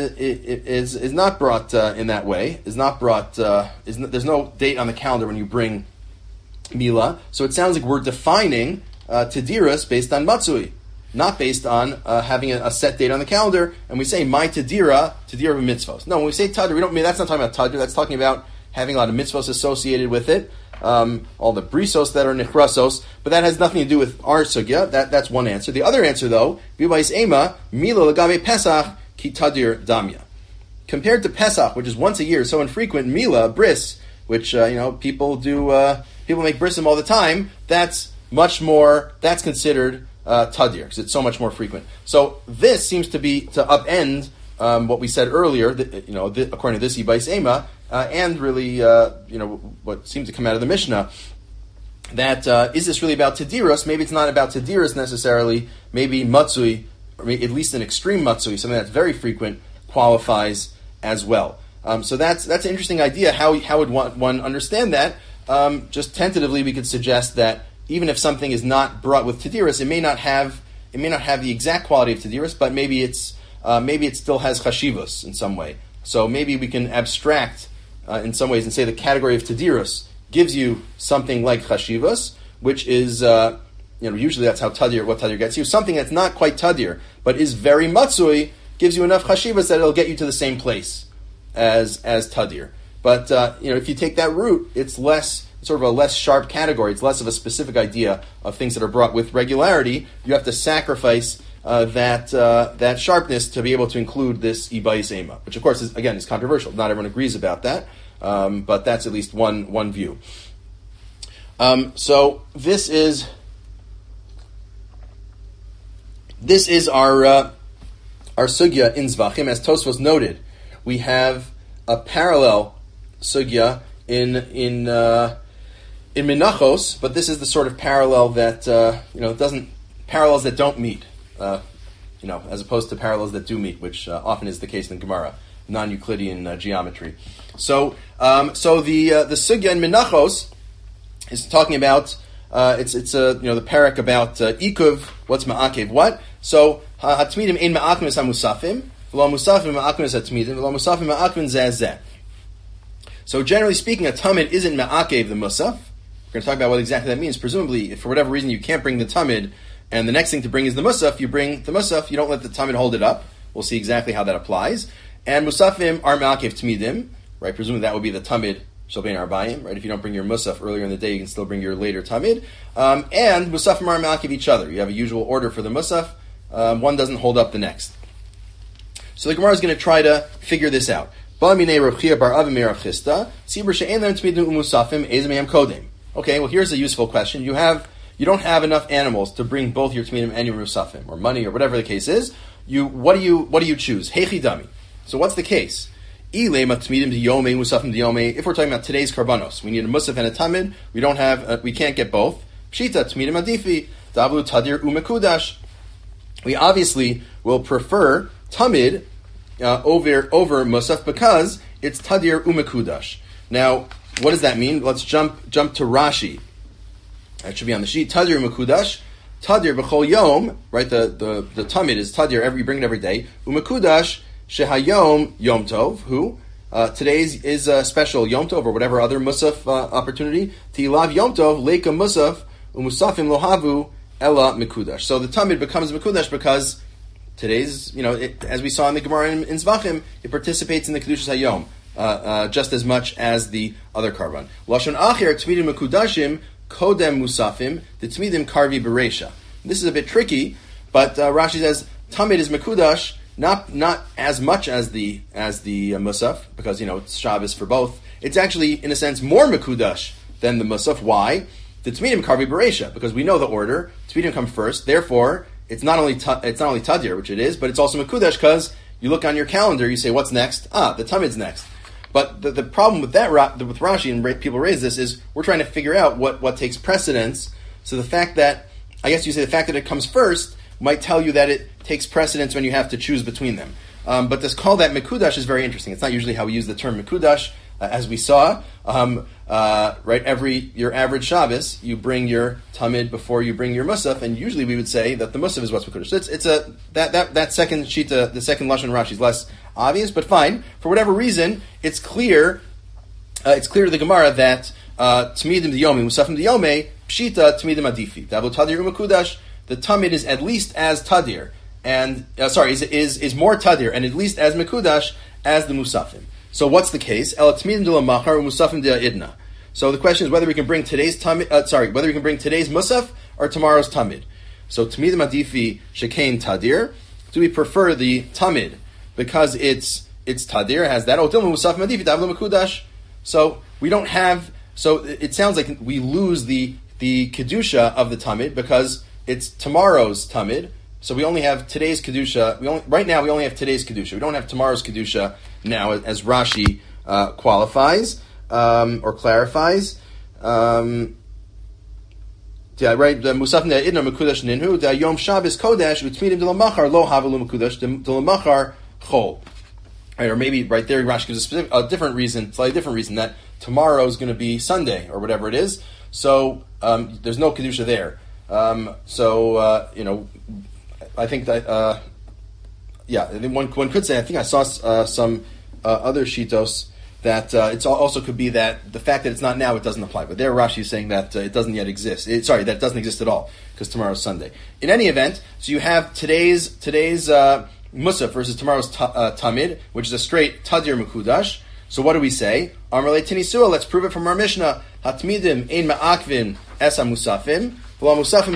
is not brought in that way. Is not brought. There's no date on the calendar when you bring Mila. So it sounds like we're defining tadiras based on matzui, not based on having a set date on the calendar. And we say my tadira of mitzvos. No, when we say tadir, that's not talking about tadir. That's talking about having a lot of mitzvos associated with it. All the brisos that are nichrasos, but that has nothing to do with our sugya. That's one answer. The other answer, though, b'bayis ema mila lagabe pesach ki tadir damya. Compared to Pesach, which is once a year, so infrequent, mila bris, which people make brisim all the time. That's much more. That's considered tadir because it's so much more frequent. So this seems to upend what we said earlier. According to this b'bayis ema. And really, what seems to come out of the Mishnah, that is this really about Tadiros? Maybe it's not about Tadiros necessarily. Maybe Matzui, or maybe at least an extreme Matzui, something that's very frequent, qualifies as well. So that's an interesting idea. How would one understand that? Just tentatively, we could suggest that even if something is not brought with Tadiros, it may not have the exact quality of Tadiros, but maybe it still has Chashivos in some way. So maybe we can abstract in some ways and say the category of Tadiros gives you something like Chashivos, which is, usually that's what Tadir gets you. Something that's not quite Tadir, but is very Matzui, gives you enough Chashivos that it'll get you to the same place as Tadir. But, if you take that route, it's sort of a less sharp category. It's less of a specific idea of things that are brought with regularity. You have to sacrifice that sharpness to be able to include this Ibayis Ema, which of course is controversial. Not everyone agrees about that, but that's at least one view. So this is our sugya in Zvachim, as Tosfos noted. We have a parallel sugya in Menachos, but this is the sort of parallel that parallels that don't meet. As opposed to parallels that do meet, which often is the case in Gemara, non-Euclidean geometry. So the sugya in Menachos is talking about the parak about ikuv. What's ma'akev? What? So hatmidim ein ma'akvin es hamusafim, v'lo musafim ma'akvin es hatmidim, v'lo musafim ma'akvin zeh. So generally speaking, a tamid isn't ma'akev the musaf. We're going to talk about what exactly that means. Presumably, if for whatever reason you can't bring the tamid, and the next thing to bring is the musaf, you bring the musaf, you don't let the tamid hold it up. We'll see exactly how that applies. And musafim are ma'akev tmidim, right? Presumably that would be the tamid shalbein arbayim, right? If you don't bring your musaf earlier in the day, you can still bring your later tamid. And musafim are ma'akev each other. You have a usual order for the musaf. One doesn't hold up the next. So the Gemara is going to try to figure this out. Okay, well here's a useful question. You don't have enough animals to bring both your tmidim and your musafim, or money, or whatever the case is. What do you choose? Hechi dami. So what's the case? If we're talking about today's karbanos, we need a musaf and a tamid. We can't get both. Pshita tmidim adifi davlu tadir umekudash. We obviously will prefer tamid over musaf because it's tadir umekudash. Now, what does that mean? Let's jump to Rashi. That should be on the sheet. Tadir umekudash, tadir b'chol yom. Right, the tamid is tadir. You bring it every day. Umekudash shehayom yom tov. Who? today's is a special Yom Tov or whatever other Musaf opportunity. Tilav Yom Tov, Leika Musaf, Umusafim Lohavu, Ella Mekudash. So the Tamid becomes Mekudash because today's, as we saw in the Gemara in Zvachim, it participates in the Kedushas Hayom just as much as the other Karban. Lashon Acher, Tmidim Mekudashim, Kodem Musafim, the Tmidim Karvi Beresha. This is a bit tricky, but Rashi says Tamid is Mekudash, not as much as the Musaf, because it's Shabbos for both. It's actually, in a sense, more Mekudash than the Musaf. Why? The Tmidim Karvi Beresha, because we know the order. Tmidim come first. Therefore, it's not only Tadir, which it is, but it's also Mekudash, because you look on your calendar, you say, what's next? The Tamid's next. But the problem with that, with Rashi, and people raise this, is we're trying to figure out what takes precedence. So the fact that it comes first might tell you that it takes precedence when you have to choose between them. But this call that Mekudash is very interesting. It's not usually how we use the term Mekudash, as we saw. Your average Shabbos, you bring your Tamid before you bring your Musaf, and usually we would say that the Musaf is what's Mekudash. So that second Shita, the second Lashon Rashi is less obvious, but fine. For whatever reason, it's clear to the Gemara that Tmidim Diyomi, Musafim Diyome, Pshita Tmidim Adifi. Davu Tadir Mekudash. The Tamid is at least as Tadir, and is more Tadir, and at least as Mekudash as the Musafim. So what's the case? El Tmidim de la Machar Musafim de Idna. So the question is whether we can bring today's whether we can bring today's Musaf or tomorrow's Tamid. So Tmidim Adifi Shekain Tadir. Do we prefer the Tamid because it's Tadir, has that? Musafim Adifi Davlo Mekudash. So we don't have. So it sounds like we lose the kedusha of the Tamid because it's tomorrow's Tamid, so we only have today's Kedusha. Right now we only have today's Kedusha. We don't have tomorrow's Kedusha now, as Rashi qualifies or clarifies. The Musafim Idna Mekudash Ninhu, the Yom Shabbos Kodesh, Utmidim de la Machar, Lo Havalu Mekudash, de la Machar Chol. Right, or maybe right there Rashi gives a different reason, slightly different reason, that tomorrow is going to be Sunday, or whatever it is. So there's no Kedusha there. I think that, I think one could say, I think I saw some other shitos that it also could be that the fact that it's not now, it doesn't apply. But there Rashi is saying that it doesn't yet exist. That it doesn't exist at all, because tomorrow's Sunday. In any event, so you have today's Musaf versus tomorrow's Tamid, which is a straight Tadir Mekudash. So what do we say? Amar Tinisua, let's prove it from our Mishnah. Hatmidim ein ma'akvin es ha-musafim. We have this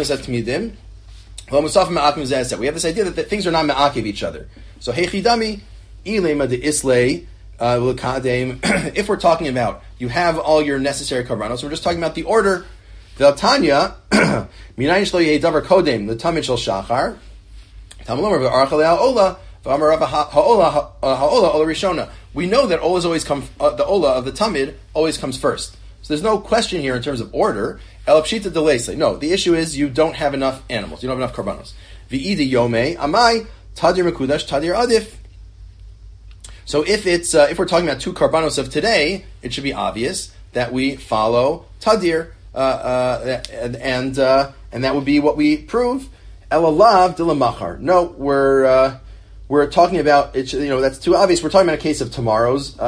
idea that things are not me'akev each other. So, hechidami, ilema de islay, if we're talking about, you have all your necessary karbanos, we're just talking about the order. The Tanya, minayin shlo yeh davar kodem, the tamid shel shachar, tamalomer v'archalei ha'ola, v'amar ha'ola ola rishona. We know that olas always come, the ola of the tamid always comes first. So there's no question here in terms of order. Elapshita delese. No, the issue is you don't have enough animals. You don't have enough karbanos. V'idi yome amai tadir mekudash tadir adif. So if we're talking about two karbanos of today, it should be obvious that we follow tadir, and that would be what we prove. Elalav de la machar. No, we're talking about that's too obvious. We're talking about a case of tomorrow's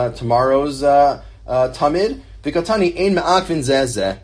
tamid. V'katani ein ma'akvin zezeh.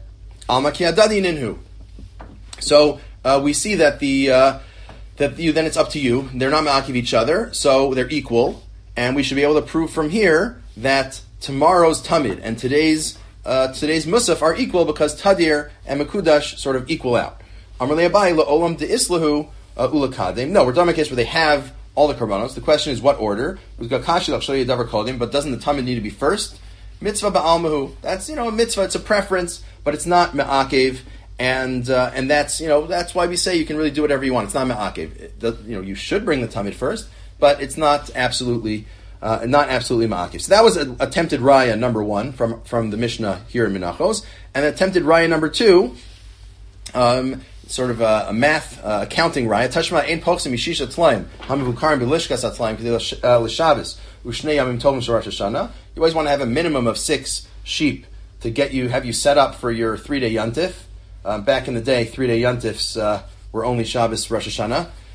So we see that then it's up to you. They're not ma'akiv each other, so they're equal, and we should be able to prove from here that tomorrow's Tamid and today's Musaf are equal because Tadir and Mekudash sort of equal out. No, we're talking about a case where they have all the karbanos. The question is what order? But doesn't the Tamid need to be first? Mitzvah ba'almahu. That's a mitzvah. It's a preference, but it's not me'akev, and that's why we say you can really do whatever you want. It's not me'akev. You should bring the tamid first, but it's not absolutely me'akev. So that was attempted raya number one from the Mishnah here in Menachos, and attempted raya number two, sort of a math accounting raya. Tashma ein pochsim mishisha tlaim hamivukarim b'lishkas atlaim k'dei l'shabbos u'shnei yamim tovim shel Rosh Hashanah. You always want to have a minimum of 6 sheep to have you set up for your 3-day yontif. Back in the day, 3-day yontifs were only Shabbos Rosh Hashanah.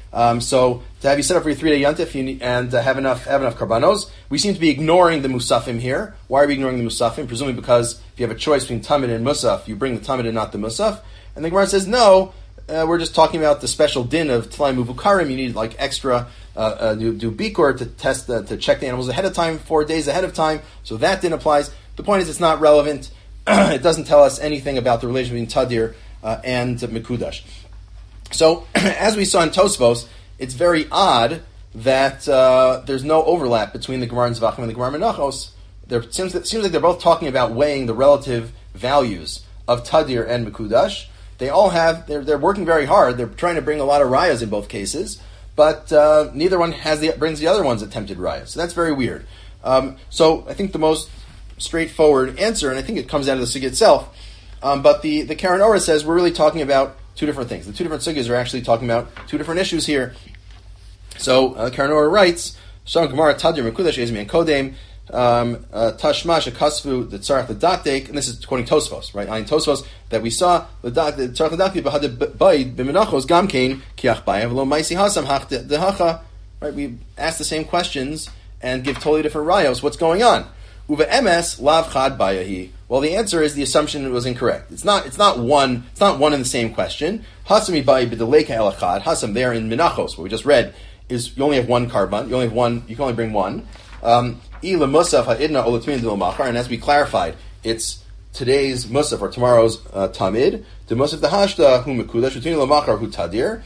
So to have you set up for your 3-day yontif and have enough karbanos, we seem to be ignoring the musafim here. Why are we ignoring the musafim? Presumably because if you have a choice between tamid and musaf, you bring the tamid and not the musaf. And the Gemara says no. We're just talking about the special din of tlai muvukarim. You need like extra do bikur to test to check the animals ahead of time, 4 days ahead of time. So that din applies. The point is, it's not relevant. It doesn't tell us anything about the relation between tadir and mekudash. So, as we saw in Tosfos, it's very odd that there's no overlap between the Gemara in Zvachim and the Gemara in Menachos. It seems like they're both talking about weighing the relative values of tadir and mekudash. They all have, they're working very hard. They're trying to bring a lot of rayas in both cases, but neither one brings the other one's attempted rayas. So that's very weird. So I think the most straightforward answer, and I think it comes out of the sugya itself, but the Karen Ora says we're really talking about two different things. The two different sugyas are actually talking about two different issues here. So Karen Ora writes, Sham Gemara Tadir Mekudash Ezmi and Kodem Tashmash Akasvu the Tzarach L'Datek, and this is quoting Tosfos, right? In Tosfos that we saw the Tzarach L'Datek B'Had B'Bayid B'Menachos Gamkein Kiach Bayav Lo Maisi Hasam Hach Dehacha. Right? We ask the same questions and give totally different rayos. What's going on? Uva MS Lav Chad Bayahi. Well, the answer is the assumption was incorrect. It's not one in the same question. Hasam Ibai B'Deleka Elachad. Hasam there in Menachos, what we just read, is you only have one karban. You can only bring one. And as we clarified, it's today's musaf or tomorrow's tamid. The musaf the hashda hu mekudash between lamachar hu tadir.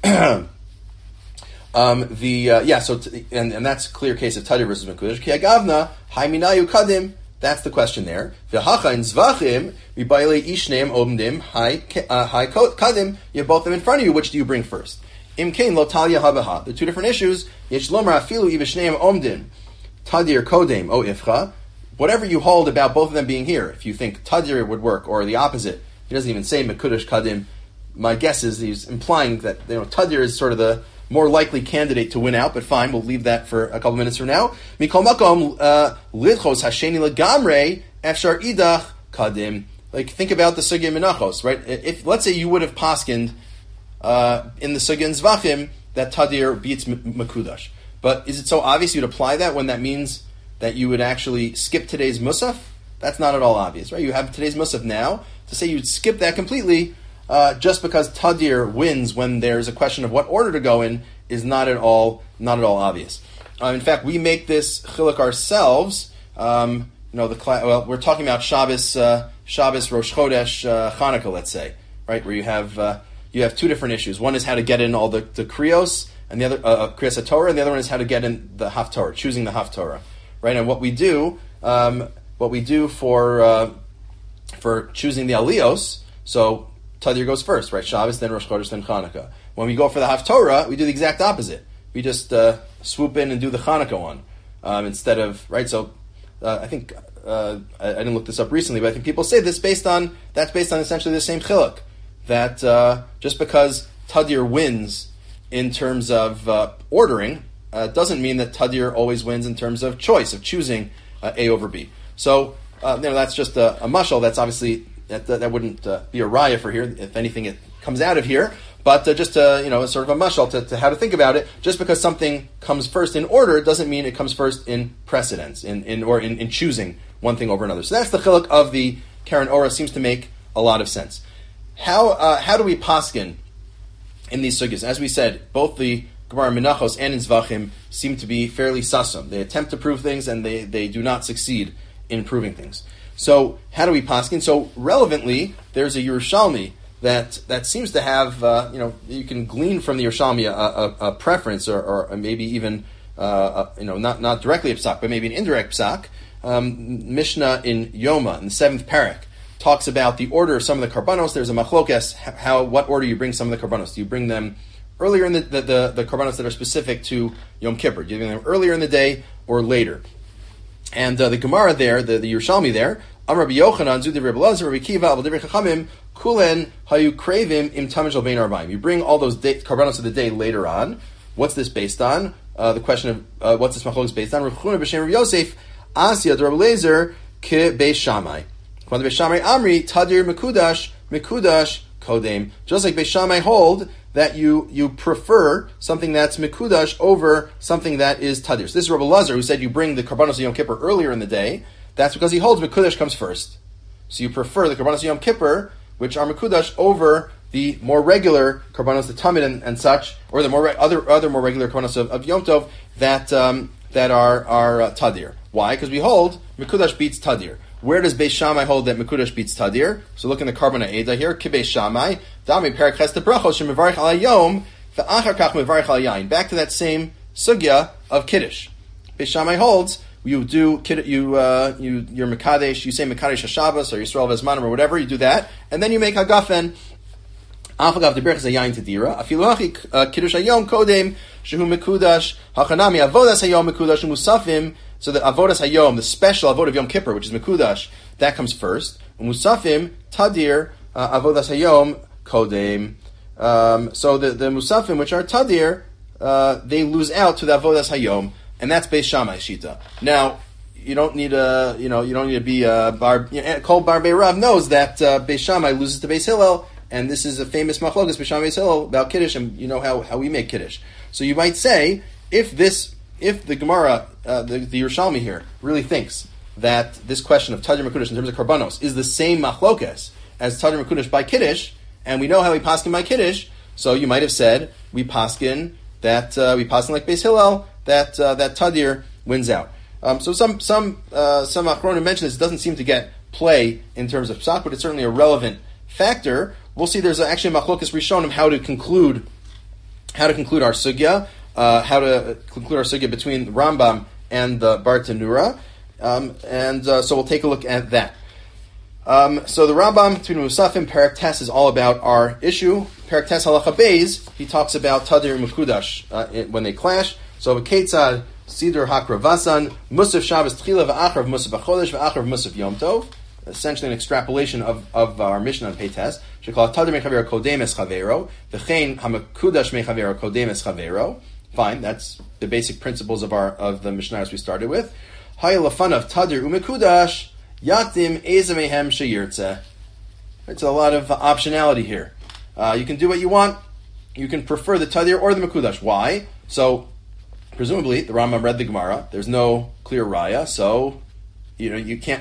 And that's a clear case of tadir versus mekudash. Ki agavna haiminayu kadim. That's the question there. V'hacha in zvachim vibayle ishneim omdim hai kadim. You have both of them in front of you. Which do you bring first? Imkein lo talya habaha. The two different issues. Yesh lomar afilu ivishneim omdim. Tadir kodem o ifcha, whatever you hold about both of them being here, if you think tadir would work or the opposite, he doesn't even say mekudash kadim. My guess is he's implying that tadir is sort of the more likely candidate to win out, but fine, we'll leave that for a couple minutes from now. Mikol makom lidchos hasheni legamre efshar idach kadim. Like think about the sugya menachos, right? If let's say you would have paskined in the sugya in zvachim that tadir beats mekudash. But is it so obvious you'd apply that when that means that you would actually skip today's musaf? That's not at all obvious, right? You have today's musaf now. To say you'd skip that completely just because tadir wins when there's a question of what order to go in is not at all obvious. In fact, we make this chiluk ourselves. We're talking about Shabbos Rosh Chodesh Chanukah, let's say, right? Where you have two different issues. One is how to get in all the kriyos, and the other Kriyas HaTorah, and the other one is how to get in the Haftorah, choosing the Haftorah, right? And what we do for choosing the Aliyos, so Tadir goes first, right? Shabbos, then Rosh Chodesh, then Chanukah. When we go for the Haftorah, we do the exact opposite. We just swoop in and do the Chanukah one instead of, right? So I think I didn't look this up recently, but I think people say that's based on essentially the same chiluk, that just because Tadir wins in terms of ordering, doesn't mean that Tadir always wins in terms of choice, of choosing A over B. So, that's just a mashal. That's obviously, that wouldn't be a raya for here. If anything, it comes out of here. But just sort of a mashal to how to think about it. Just because something comes first in order doesn't mean it comes first in precedence, in choosing one thing over another. So that's the chiluk of the Karen Ora. Seems to make a lot of sense. How do we paskin in these sugyas? As we said, both the Gemara Menachos and in Zvachim seem to be fairly sasum. They attempt to prove things and they do not succeed in proving things. So how do we paskin? So relevantly, there's a Yerushalmi that seems to have, you can glean from the Yerushalmi a preference or maybe even, not directly a psak, but maybe an indirect psak. Mishnah in Yoma, in the 7th parak, talks about the order of some of the karbanos. There's a machlokes, what order you bring some of the karbanos. Do you bring them earlier in the karbanos that are specific to Yom Kippur? Do you bring them earlier in the day or later? And the Gemara there, the Yerushalmi there, Amar Rabbi Yochanan, Zudi Rabbi Lazar, Rabbi Kiva, Abel Divrei Chachamim, Kulen Hayu Kravim Im Tamishal Bein Arbaim. You bring all those karbanos of the day later on. What's this based on? The question of what's this machlokes based on? Rav Chuna b'Shem Rav Yosef, Asya Rabbi Lezer Ke Beis Shammai. Amri Tadir Mekudash kodem. Just like Beis Shammai hold that you prefer something that's mikudash over something that is tadir. So this is Rabbi Lazar who said you bring the karbanos of Yom Kippur earlier in the day. That's because he holds mikudash comes first. So you prefer the karbanos of Yom Kippur, which are mikudash, over the more regular karbanos, the tamid and such, or the other more regular karbanos of Yom Tov that are tadir. Why? Because we hold mikudash beats tadir. Where does Beis Shammai hold that mikudash beats tadir? So look in the Karban Eda here. Kibeis Shammai dami perak ches tebrachos shemivarich al hayom ve'achar kach mivarich al yain. Back to that same sugya of kiddush. Beis Shammai holds you do you're mekadesh. You say mekadesh Shabbos or Yisrael Vezmanim or whatever. You do that, and then you make hagafen. Afagav deberach zayin tedira. Afilu hachi kiddush hayom kodem shehu mekudash hachanami avodas hayom mekudash musafim. So the avodas hayom, the special avod of Yom Kippur, which is mekudash, that comes first. Musafim tadir avodas hayom kodem. So the musafim, which are tadir, they lose out to the avodas hayom, and that's Beis Shammai shita. Now you don't need to be Kol Bar Beirav knows that Beis Shammai loses to Beis Hillel, and this is a famous machlokas Beis Shammai Beis Hillel about kiddush, and you know how we make kiddush. So you might say if the Gemara, the Yerushalmi here, really thinks that this question of Tadir Mekudesh in terms of Karbanos is the same machlokas as Tadir Mekudesh by Kiddush, and we know how we paskin by Kiddush, so you might have said we paskin like Beis Hillel that Tadir wins out. So some Achronim mention this. It doesn't seem to get play in terms of Psak, but it's certainly a relevant factor. We'll see. There's actually a machlokas Rishonim how to conclude our sugya. How to conclude our sugya between the Rambam and the Bartanura, so we'll take a look at that. So the Rambam between Musafim Perek Tes is all about our issue. Perek Tes Halacha Beis, he talks about Tadir and Mekudash when they clash. So Ketzad Sidur Hakravasan Musaf Shabbos Tchila v'Achrav Musaf Achodesh v'Achrav Musaf Yom Tov. Essentially an extrapolation of our Mishnah on Peites. She called Tadir Mechavero Kodem Es Chavero V'chein HaMekudash Mechavero Kodem Es Chavero. Fine, that's the basic principles of the Mishnahs we started with. Hayalafanav Tadir Umekudash Yatim Ezamehem Sheyirtze. It's a lot of optionality here. You can do what you want. You can prefer the Tadir or the Mekudash. Why? So, presumably, the Rambam read the Gemara. There's no clear raya, so you can't.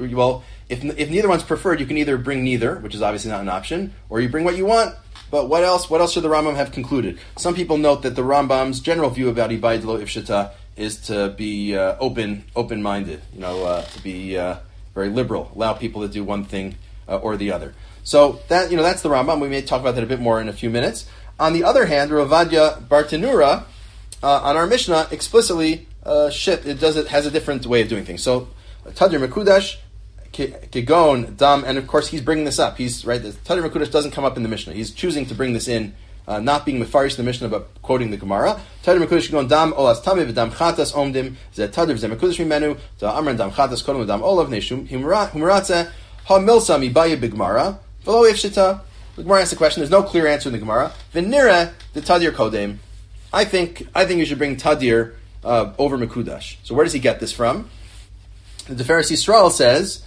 If neither one's preferred, you can either bring neither, which is obviously not an option, or you bring what you want. But what else should the Rambam have concluded? Some people note that the Rambam's general view about Ibayid Lo Ifshita is to be open-minded, to be very liberal, allow people to do one thing or the other. So that's the Rambam. We may talk about that a bit more in a few minutes. On the other hand, Rav Ovadia Bartanura on our Mishnah explicitly has a different way of doing things. So Tadir Mekudash, Kigon, Dam, and of course he's bringing this up. He's right. The Tadir Mekudash doesn't come up in the Mishnah. He's choosing to bring this in, not being mefarish in the Mishnah, but quoting the Gemara. Tadir Mekudash Kigon Dam Olas Tamid V'Dam Chatas Omdim Zeh Tadir V'Zeh Mekudash Mimenu Da Amran Dam Chatas Kodem V'Dam Olav Neshum Humeratze Ha Milsa Mibaye B'Gemara V'Lo Ifshita. The Gemara asks the question. There's no clear answer in the Gemara. V'Nira the Tadir Kodem. I think you should bring Tadir over Mekudash. So where does he get this from? The Tiferes Yisrael says.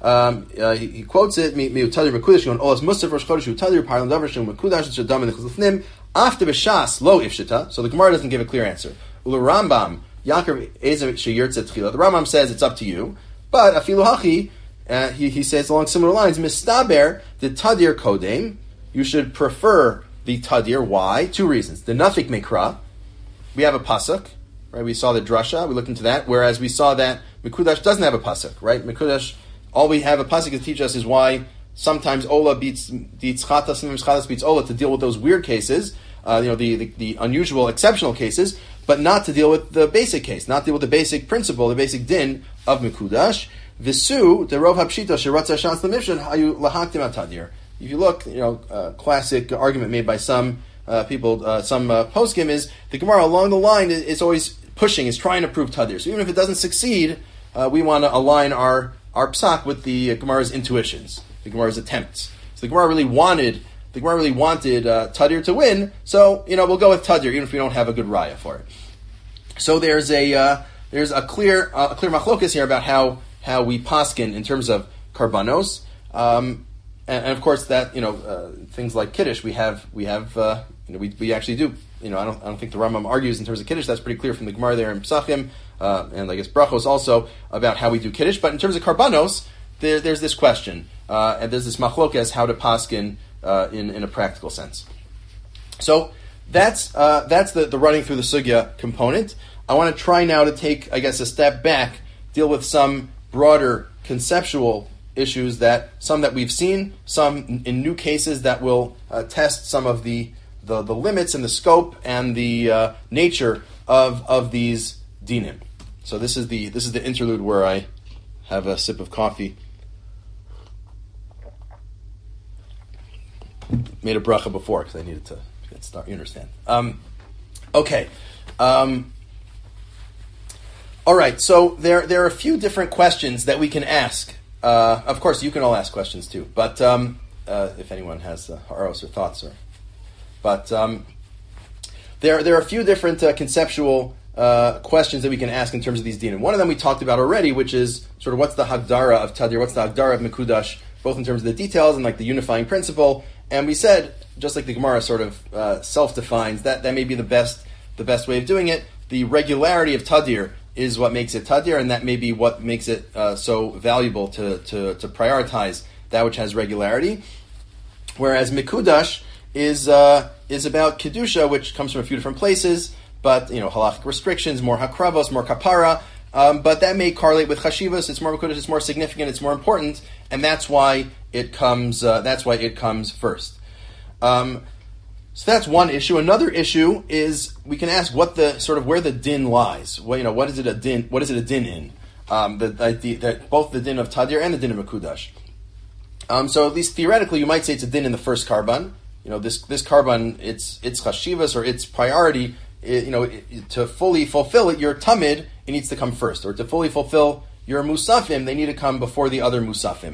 He quotes it. Miutadir mekudash on olas musaf rosh chodesh utadir parlam davar shem mekudash shadam and chulufnim after b'shas lo ifshita. So the Gemara doesn't give a clear answer. Ulu Rambam Yaakov ezav sheyirtzet tchila. The Rambam says it's up to you, but afilu hachi he says along similar lines. Mistaber the tadir kodem. You should prefer the tadir. Why? Two reasons. The nafik mekra. We have a pasuk, right? We saw the drasha. We looked into that. Whereas we saw that mekudash doesn't have a pasuk, right? Mekudash. All we have a pasuk to teach us is why sometimes Ola beats Chata, sometimes Chatas beats Ola to deal with those weird cases, the unusual, exceptional cases, but not to deal with the basic case, not deal with the basic principle, the basic din of Mekudash. Visu, the Rov Hapshita, Sheratza Shas Lemishon, Hayu Lahaktim Atadir. If you look, classic argument made by some people, some poskim is the Gemara along the line is always pushing, is trying to prove Tadir. So even if it doesn't succeed, we want to align our psak with the Gemara's intuitions, the Gemara's attempts. So the Gemara really wanted Tadir to win, so we'll go with Tadir even if we don't have a good raya for it. So there's a clear machlokas here about how we paskin in terms of karbanos, and and of course that things like Kiddush we actually do. I don't think the Rambam argues in terms of Kiddush. That's pretty clear from the Gemara there in Pesachim, and I guess Brachos also about how we do Kiddush. But in terms of Karbanos, there's this question, and there's this machlokes how to paskin in a practical sense. So that's the running through the sugya component. I want to try now to take, I guess, a step back, deal with some broader conceptual issues some that we've seen, some in new cases that will test some of the limits and the scope and the nature of these dinim. So this is the interlude where I have a sip of coffee. Made a bracha before because I needed to get started. You understand? Okay. All right. So there are a few different questions that we can ask. Of course, you can all ask questions too. But if anyone has haros or thoughts, there are a few different conceptual questions that we can ask in terms of these dinim. One of them we talked about already, which is sort of what's the hagdara of tadir, what's the hagdara of mekudash, both in terms of the details and like the unifying principle. And we said, just like the Gemara sort of self-defines, that may be the best way of doing it. The regularity of tadir is what makes it tadir, and that may be what makes it so valuable to prioritize that which has regularity. Whereas mikudash is about kedusha, which comes from a few different places, but halachic restrictions, more hakravos, more kapara. But that may correlate with chashivas. It's more mekudash, it's more significant, it's more important, and that's why it comes. That's why it comes first. So that's one issue. Another issue is we can ask where the din lies. What is it a din? What is it a din in? Both the din of tadir and the din of mekudash. So at least theoretically, you might say it's a din in the first karban. This karban, its chashivas or its priority. To fully fulfill it, your tamid, it needs to come first, or to fully fulfill your musafim, they need to come before the other musafim.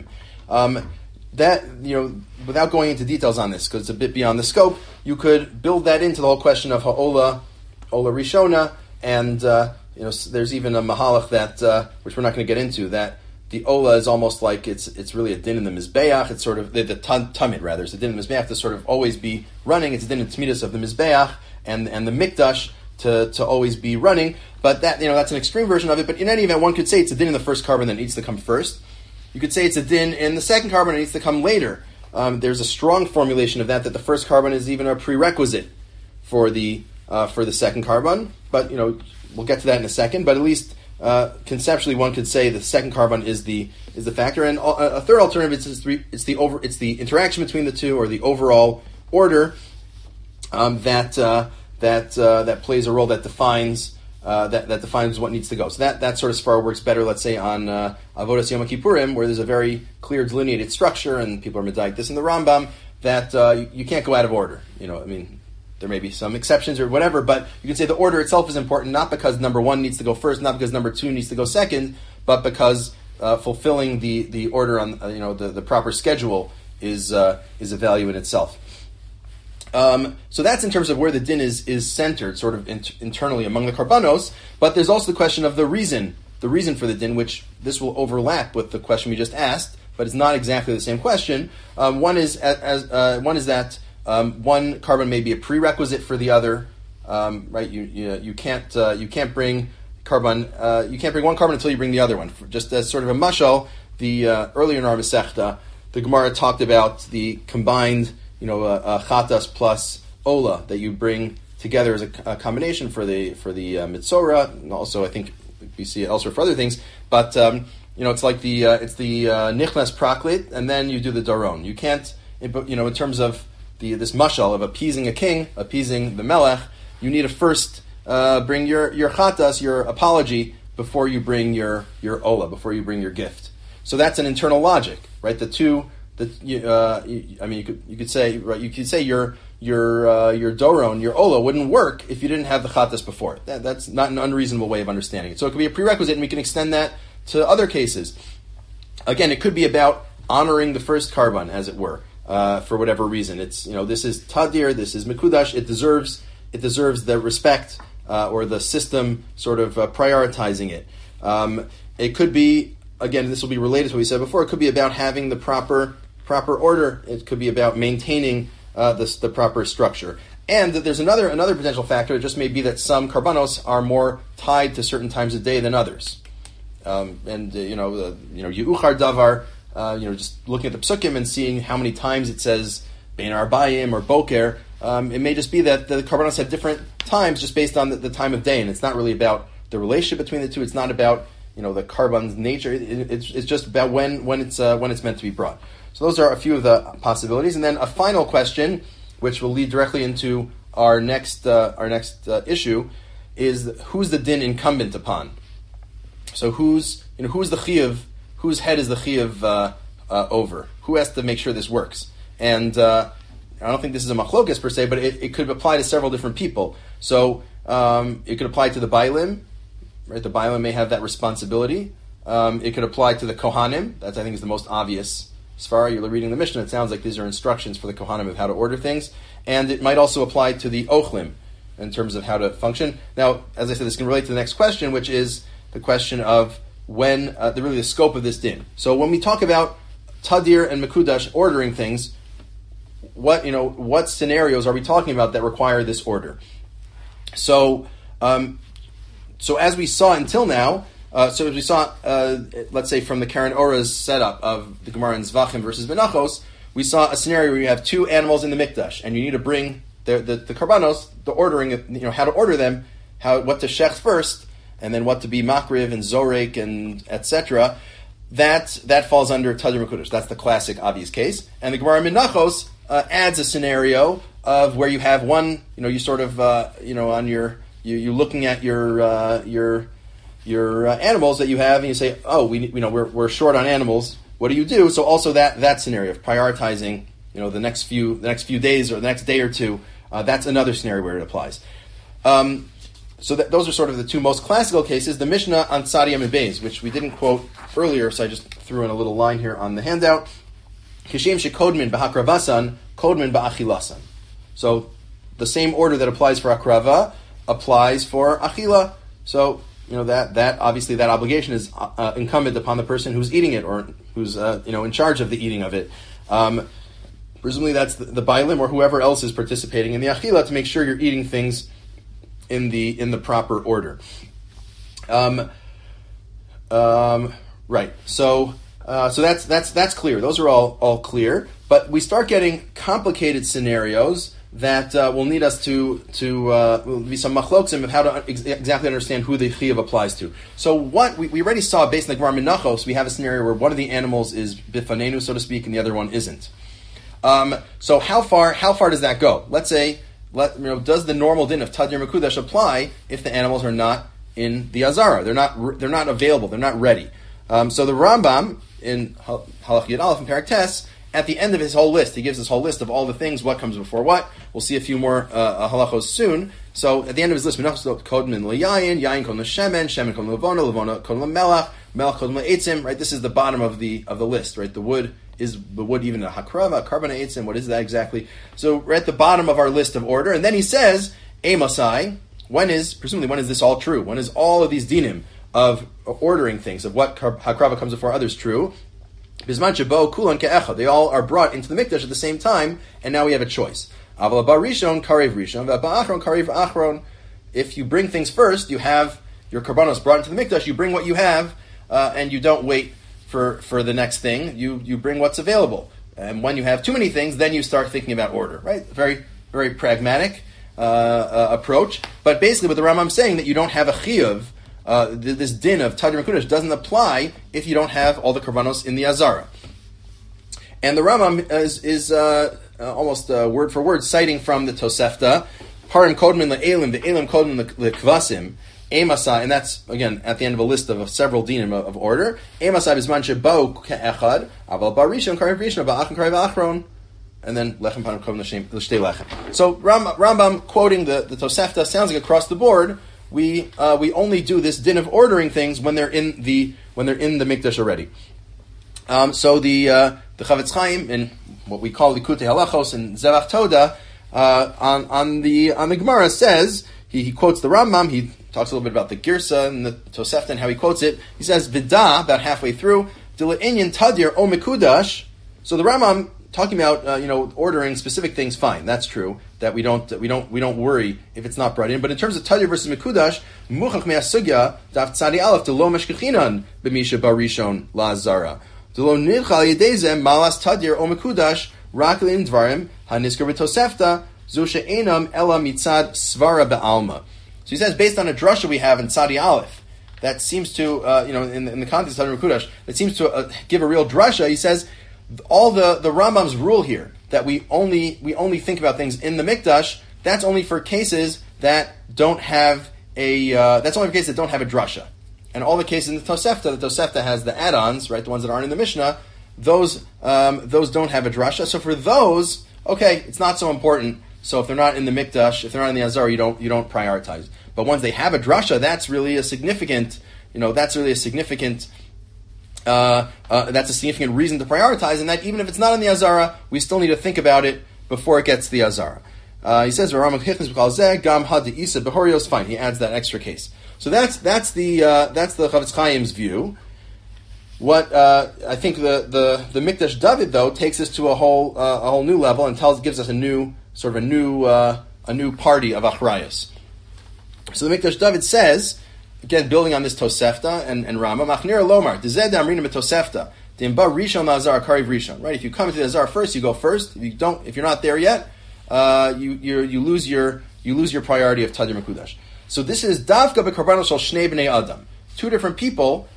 Without going into details on this, because it's a bit beyond the scope, you could build that into the whole question of ha'ola, ola rishona, and there's even a mahalach that which we're not going to get into, that the ola is almost like it's really a din in the mizbeach. It's sort of the tamid rather. It's a din in the mizbeach to sort of always be running. It's a din in tmidas of the mizbeach and the mikdash to always be running. But that that's an extreme version of it. But in any event, one could say it's a din in the first karban that needs to come first. You could say it's a din in the second karban that needs to come later. There's a strong formulation of that the first karban is even a prerequisite for the second karban. But we'll get to that in a second. But at least conceptually, one could say the second karban is the factor. And a third alternative is it's the interaction between the two, or the overall order that plays a role that defines that defines what needs to go. So that sort of svara works better, let's say, on Avodas Yom Kippurim, where there's a very clear delineated structure, and people are medayik this in the Rambam, that you can't go out of order. There may be some exceptions or whatever, but you can say the order itself is important, not because number one needs to go first, not because number two needs to go second, but because fulfilling the order on the proper schedule is a value in itself. So that's in terms of where the din is centered, sort of internally among the karbanos. But there's also the question of the reason for the din, which this will overlap with the question we just asked, but it's not exactly the same question. One is that one karban may be a prerequisite for the other, right? You can't bring karban. You can't bring one karban until you bring the other one. Just as sort of a mashal, the earlier in our Masechta, the Gemara talked about the combined, chatas plus ola that you bring together as a combination for the mitzora, and also I think we see it elsewhere for other things. But it's like the nichnas praklit, and then you do the daron. You can't, in terms of this mashal of appeasing a king, appeasing the melech, you need to first bring your chatas, your apology, before you bring your ola, before you bring your gift. So that's an internal logic, right? The two. You could say, right? You could say your doron, your ola, wouldn't work if you didn't have the chatas before. That's not an unreasonable way of understanding it. So it could be a prerequisite, and we can extend that to other cases. Again, it could be about honoring the first karban, as it were, for whatever reason. It's this is tadir, this is mekudash. It deserves the respect or the system sort of prioritizing it. It could be, again, this will be related to what we said before. It could be about having the proper proper order. It could be about maintaining the proper structure. And there's another potential factor. It just may be that some karbanos are more tied to certain times of day than others. Yu'uchar davar, just looking at the psukim and seeing how many times it says bein arbayim or boker, it may just be that the karbanos have different times just based on the time of day, and it's not really about the relationship between the two. It's not about the karban's nature. It's just about when it's meant to be brought. So those are a few of the possibilities, and then a final question, which will lead directly into our next issue, is who's the din incumbent upon? So who's the chiyuv? Whose head is the chiyuv over? Who has to make sure this works? And I don't think this is a machlokas per se, but it could apply to several different people. So it could apply to the bailim, right? The bailim may have that responsibility. It could apply to the kohanim. That I think is the most obvious. As far as you're reading the Mishnah, it sounds like these are instructions for the kohanim of how to order things, and it might also apply to the ochlim in terms of how to function. Now, as I said, this can relate to the next question, which is the question of when the scope of this din. So when we talk about tadir and mekudash ordering things, what scenarios are we talking about that require this order? So as we saw until now, as we saw, let's say from the Karen Ora's setup of the Gemara in Zvachim versus Menachos, we saw a scenario where you have two animals in the mikdash, and you need to bring the karbanos, the ordering, how to order them, what to shech first, and then what to be makriv and zorek and etc. That falls under Tadir Mekudash. That's the classic obvious case. And the Gemara in Menachos adds a scenario of where you have one, you sort of, on you're looking at your animals that you have, and you say, we're short on animals. What do you do? So also that scenario of prioritizing, the next few days or the next day or two, that's another scenario where it applies. So those are sort of the two most classical cases. The Mishnah on Tzadi Yamid Beis, which we didn't quote earlier, so I just threw in a little line here on the handout. Kishem shekodmin b'hakravasan, kodmin b'achilasan. So the same order that applies for akrava applies for achila. So that obviously that obligation is incumbent upon the person who's eating it or who's in charge of the eating of it. Presumably that's the bailim or whoever else is participating in the achila to make sure you're eating things in the proper order. Right. So that's clear. Those are all clear. But we start getting complicated scenarios that will need us to will be some machlokim of how to exactly understand who the chiyuv applies to. So what we already saw based on the Gemara Menachos, we have a scenario where one of the animals is bifanenu, so to speak, and the other one isn't. So how far does that go? Let's say, does the normal din of Tadir Mekudash apply if the animals are not in the Azara? They're not available. They're not ready. So the Rambam in Halach Yud Aleph in Perek Tes, at the end of his whole list, he gives this whole list of all the things, what comes before what. We'll see a few more halachos soon. So at the end of his list, kodmin leyayin, yayin kodmin shemen, shemen kodmin levona, levona kodmin melach, melach kodmin eitzim. Right, this is the bottom of the list. Right, the wood even a hakrava, a carbon eitzim. What is that exactly? So we're at the bottom of our list of order, and then he says, Masai. When is this all true? When is all of these dinim of ordering things, of what hakrava comes before others true? Bisman shebo kulan ke'echad. They all are brought into the mikdash at the same time, and now we have a choice. Aval haba rishon karev rishon, v'haba achron karev achron. If you bring things first, you have your karbanos brought into the mikdash. You bring what you have, and you don't wait for the next thing. You bring what's available. And when you have too many things, then you start thinking about order. Right? Very very pragmatic approach. But basically, what the Rambam's saying that you don't have a chiyuv. This din of Tadir Mekudash doesn't apply if you don't have all the karbanos in the Azara. And the Rambam is almost word for word citing from the Tosefta, Parim kodmin le'elim, the elim kodmin le'kvasim, Emasai, and that's, again, at the end of a list of several dinim of order, Emasai bisman shebo ke'echad, aval barishon karev rishon, ba'achon karev achron, and then lechem panim kodmin l'shtei lechem. So Rambam quoting the Tosefta sounds like across the board, we only do this din of ordering things when they're in the mikdash already. So the Chavetz Chaim in what we call the Likutei Halachos and Zevach Toda on the Gemara says he quotes the Rambam. He talks a little bit about the Girsa and the Tosefta and how he quotes it. He says Vida about halfway through Dila Inyan Tadir O Mikudash. So the Rambam talking about ordering specific things, fine, that's true. That we don't worry if it's not brought in. But in terms of Tadir versus Mekudash, Muchach me'asugya daf tzadi aleph delo meshkechinan b'misha barishon la'azara delo nidchal yedezem malas Tadir o Mekudash raklin dvarim haniskar b'tosefta zu she'enam ela mitzad svara be'alma. So he says, based on a drasha we have in Tzadi Aleph, that seems to in the context of Tadir Mekudash, that seems to give a real drasha. He says all the Rambam's rule here that we only think about things in the Mikdash, that's only for cases that don't have a drasha. And all the cases in the Tosefta has the add-ons, right, the ones that aren't in the Mishnah, those don't have a drasha. So for those, okay, it's not so important. So if they're not in the Mikdash, if they're not in the Azar, you don't prioritize. But once they have a drasha, that's really a significant reason to prioritize, and that even if it's not in the Azara, we still need to think about it before it gets to the Azara. He says, fine, he adds that extra case. So that's the Chavetz Chaim's view. What I think the Mikdash David though takes us to a whole new level and gives us a new party of achrayos. So the Mikdash David says, again, building on this Tosefta and Rama, Machnir Lomar, Dezed Amrina Tosefta, Dimba Rishon Lazar Kariv Rishon. Right? If you come to the Azar first, you go first. If you're not there yet, you lose your priority of Tadir Mekudash. So this is Davka beKarbanos Shel Shnei Bnei Adam. Two different people.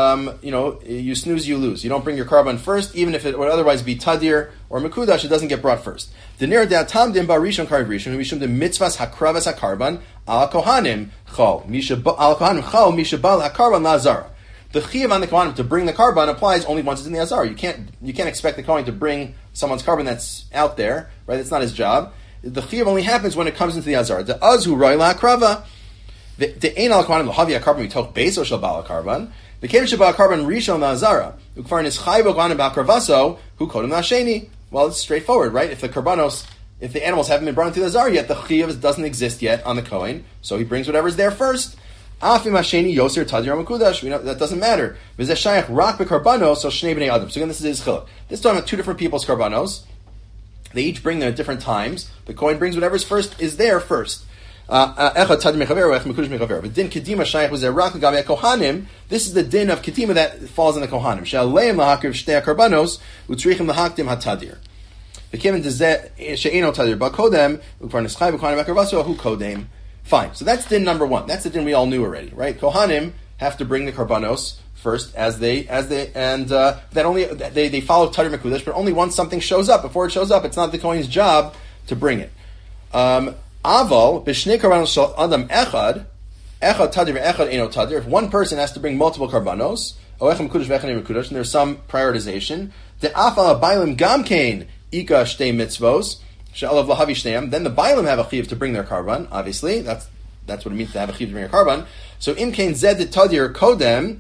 You snooze, you lose. You don't bring your karban first, even if it would otherwise be Tadir or Mekudash, it doesn't get brought first. Denir Datam Dimba Rishon Kariv Rishon, Mishum de Mitzvahs Hakravas HaKarban Al Kohanim Chol Al Kohanim Chol Mishabal HaKarban Lazara. The chiyuv on the Kohanim to bring the karban applies only once it's in the Azar. You can't expect the Kohen to bring someone's karban that's out there, right? It's not his job. The chiyuv only happens when it comes into the Azar. The Azhu Roy La Akrava, the Ein Al Kohanim L'Havi HaKarban Mitoch Beso Shel Bal HaKarban, the Kev Sheba HaKarban Rishon LaAzara, Ukfar Nischai Boganim Ba'Karvaso, Hu Kodem LaSheni. Well, it's straightforward, right? If the animals haven't been brought into the Azar yet, the chiyuv doesn't exist yet on the Kohen, so he brings whatever's there first. Afim Hasheni Yoser Tadir Mekudash. We know that doesn't matter. V'zeh Shayach Rak beKarbanos so Shnei Bnei Adam. So again, this is his chiluk. This time about two different people's karbanos. They each bring them at different times. The Kohen brings whatever's first is there first. Echad Tadir Mechaver, Ech Mekudash Mechaver. But din Kedima Shayach was there Rak Gabe Kohanim. This is the din of Kedima that falls on the Kohanim. Shaleim lahakriv Shtei Karbanos utrichim lahaktim hatadir. The Kevin Dezeh She'eno Tadir Bakodem Ukvar Nischai B'Kohanim Bakarvaso Hu Kodem. Fine. So that's din number one. That's the din we all knew already, right? Kohanim have to bring the karbanos first as they follow Tadir Mekudash, but only once something shows up. Before it shows up, it's not the Kohen's job to bring it. Aval b'shnei karbanos shel adam echad tadir ve'echad eno tadir. If one person has to bring multiple karbanos, oechem mekudash ve'echem mekudash, and there's some prioritization. The afal bailim gamkein ika shtei mitzvos. Then the Bailim have a chiyuv to bring their karban. Obviously, that's what it means to have a chiyuv to bring a karban. So imkain zed tadir kodem,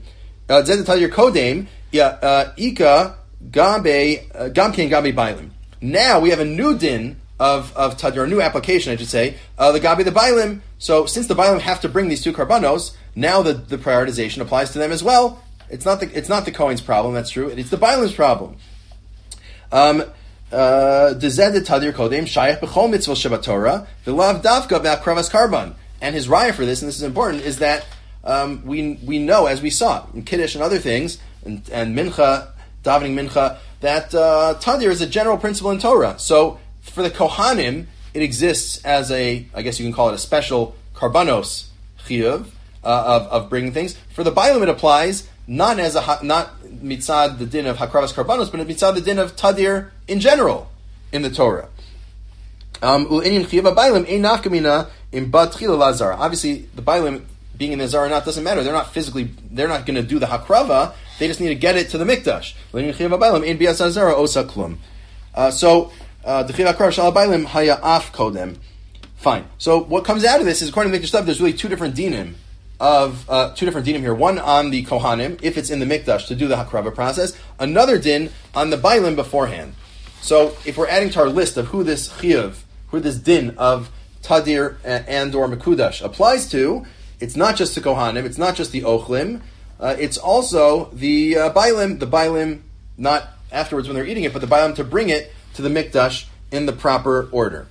ika gamkein gabe Bailim. Now we have a new din of tadir, a new application, I should say, the gabe the Bailim. So since the Bailim have to bring these two karbanos, now the prioritization applies to them as well. It's not the Kohen's problem. That's true. It's the Bailim's problem. And his raya for this, and this is important, is that we know, as we saw in Kiddush and other things, and Mincha, davening Mincha, that Tadir is a general principle in Torah. So for the Kohanim, it exists as I guess you can call it a special karbanos chiyuv of bringing things. For the Bailim, it applies not mitzad the din of hakravas karbanos, but mitzad the din of Tadir in general in the Torah. Obviously, the Bailim being in the Zara or not doesn't matter. They're not going to do the hakrava. They just need to get it to the mikdash. So the chiv hakrava shal Bailim haya af kodem. Fine. So what comes out of this is, according to Mikdash Stuff, there's really two different dinim here. One on the Kohanim, if it's in the Mikdash, to do the Hakrava process. Another din on the Bailim beforehand. So if we're adding to our list of who this din of Tadir and or Mekudash applies to, it's not just the Kohanim, it's not just the Ochlim, it's also the Bailim. The Bailim not afterwards when they're eating it, but the Bailam to bring it to the Mikdash in the proper order.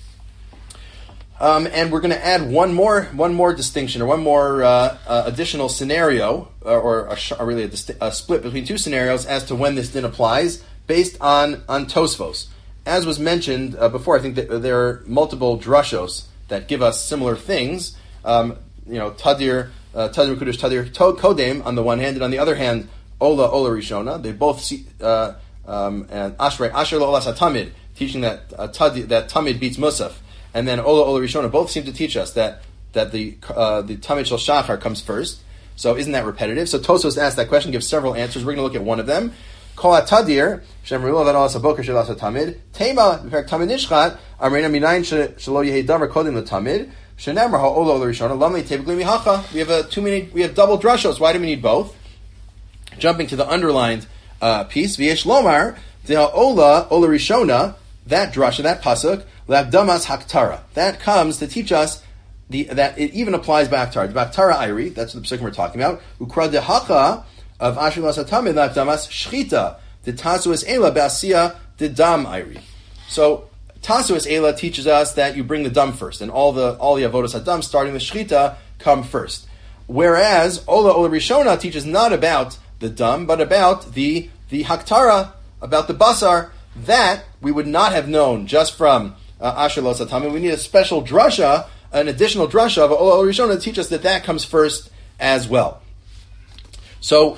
And we're going to add one more distinction, or one more additional scenario, or really a split between two scenarios as to when this din applies, based on Tosfos. As was mentioned before, I think that there are multiple drushos that give us similar things. Tadir Kudush, Tadir Kodem on the one hand, and on the other hand, Ola Rishona. They both see, and Asher Lo Ola Satamid, teaching that Tamid beats Musaf. And then Ola Rishona both seem to teach us that the Tamid Shel Shachar comes first. So isn't that repetitive? So Tosfos asked that question, gives several answers. We're going to look at one of them. Kol Tadir Shem Rula Van Olas Haboker Shel Tamid Tema V'Perek Tamid Nishchat Amreina Minayin Shelo Yehi Davar Kodim LeTamid Shenemar HaOla Rishona Lamli Tevigli Mihacha. We have double drushos. Why do we need both? Jumping to the underlined piece, V'yesh Lomar Deha Ola Rishona. That drasha, that pasuk, L'Akdamas Haktara. That comes to teach us that it even applies by Haktara. The Haktara Ayri, that's what the psukim we're talking about. Ukra dehacha of Asher Lasatamid L'Akdamas Shchita. The Tasuas Ela Ba'asiya the Dam Ayri. So Tasuas Ela teaches us that you bring the dam first, and all the avodas hadam starting with Shchita come first. Whereas Ola Rishona teaches not about the dam, but about the Haktara, about the basar. That we would not have known just from Asher Lo Satami. We need a special drasha, an additional drasha of Ola Rishona to teach us that comes first as well. So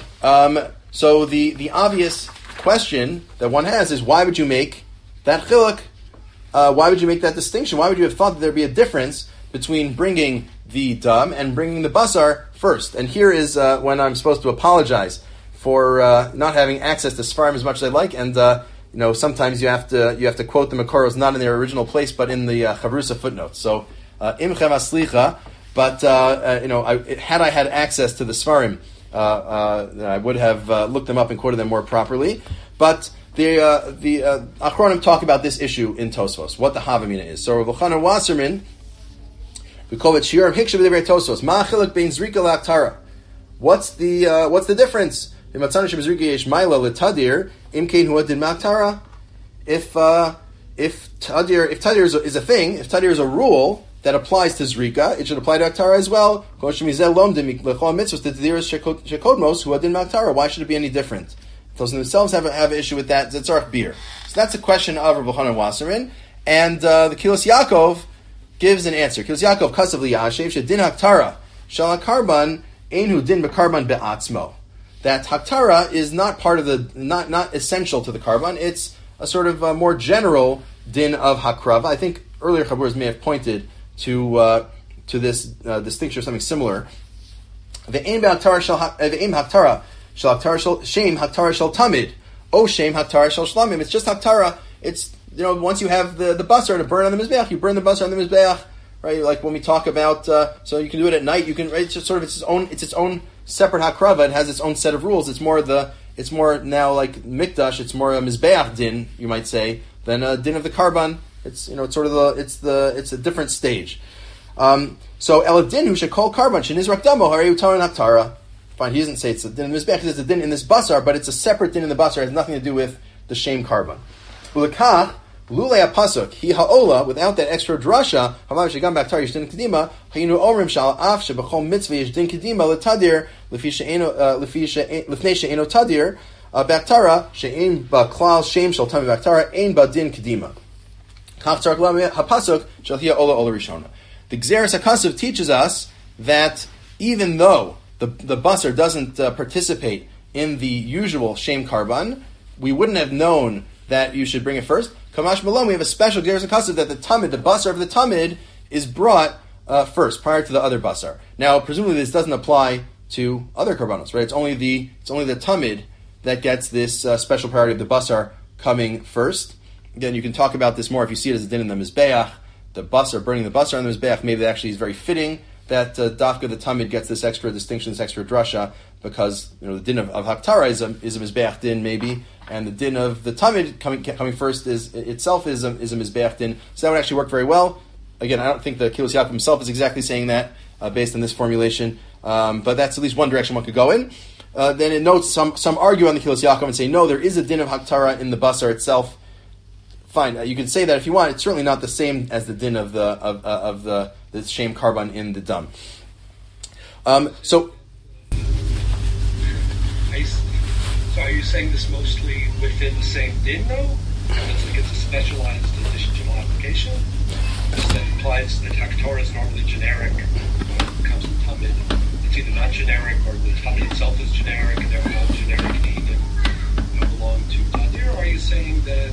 the obvious question that one has is, why would you make that chiluk? Why would you make that distinction? Why would you have thought that there'd be a difference between bringing the dam and bringing the basar first? And here is when I'm supposed to apologize for not having access to Sfarim as much as I'd like, and sometimes you have to quote the Makoros not in their original place, but in the Chavrusa footnotes. So, imchem aslicha. But had I had access to the Sfarim, I would have looked them up and quoted them more properly. But the Achronim talk about this issue in Tosfos, what the Havamina is. So, Rav Elchanan Wasserman, we call it Shiurim Hikshav B'Divrei Tosfos. Ma chiluk bein zrika la'aktara. What's the difference? If Tadir is a thing, if Tadir is a rule that applies to Zrika, it should apply to Aktara as well. Why should it be any different? Those in themselves have an issue with that. Zetzarach beer. So that's a question of Rav Elchanan Wasserman, and the Kilos Yaakov gives an answer. Kilos Yaakov Kasav Liyashev Shedin Aktara Shal Karban Einhu Din Bekarban Be'atzmo. That Haktara is not part of not essential to the Karban. It's a sort of more general din of Hakrava. I think earlier Chaburas may have pointed to this distinction or something similar. The aim Haktara shel Shem Haktara shel Tamid, O Shem Haktara shel Shlamim. It's just Haktara. It's once you have the basar to burn on the mizbeach, you burn the basar on the mizbeach, right? Like when we talk about, so you can do it at night. You can. Right? It's just sort of it's its own separate hakrava. It has its own set of rules. It's more now like mikdash. It's more a mizbeach din, you might say, than a din of the karban. It's it's sort of it's a different stage. So eladin who should call karban shenizrak damo harei utaran haktara. Fine, he doesn't say it's a din in the mizbeach. It's a din in this basar, but it's a separate din in the basar. It has nothing to do with the shame karban. Ulakach lulei apasuk hi haola, without that extra drasha hamav shegam baktar yishdin kedima hayinu omrim shal af shebachol mitzvah yishdin kedima letadir lefnei she'eno tadir baktara she'en baklal shem shel tami baktara ein badin kedima kach tzarek lam hapasuk shel hi haola ola rishona. The Gzeres HaKasav teaches us that even though the basar doesn't participate in the usual shame karban, we wouldn't have known that you should bring it first. Kamash Malon, we have a special Gzeres HaKasav that the tamid, the basar of the tamid, is brought first, prior to the other basar. Now, presumably this doesn't apply to other karbanos, right? It's only the tamid that gets this special priority of the basar coming first. Again, you can talk about this more if you see it as a din in the mizbeach. The basar, burning the basar on the mizbeach, maybe that actually is very fitting that dafka the tamid gets this extra distinction, this extra drasha, because the din of haktara is a mizbeach din maybe, and the din of the tamid coming first is itself is a mizbeach din. So that would actually work very well. Again, I don't think the Kilos Yaakov himself is exactly saying that based on this formulation, but that's at least one direction one could go in. then it notes some argue on the Kilos Yaakov and say, no, there is a din of Haktara in the Basar itself. Fine, you can say that if you want. It's certainly not the same as the din of the Shem Karban in the Dam. So are you saying this mostly within the same din, though? It's like it's a specialized additional application? That implies that Haktorah is normally generic when it comes to Tamid. It's either not generic or the Tamid itself is generic, and therefore all generic Nehidim belong to Tadir? Or are you saying that,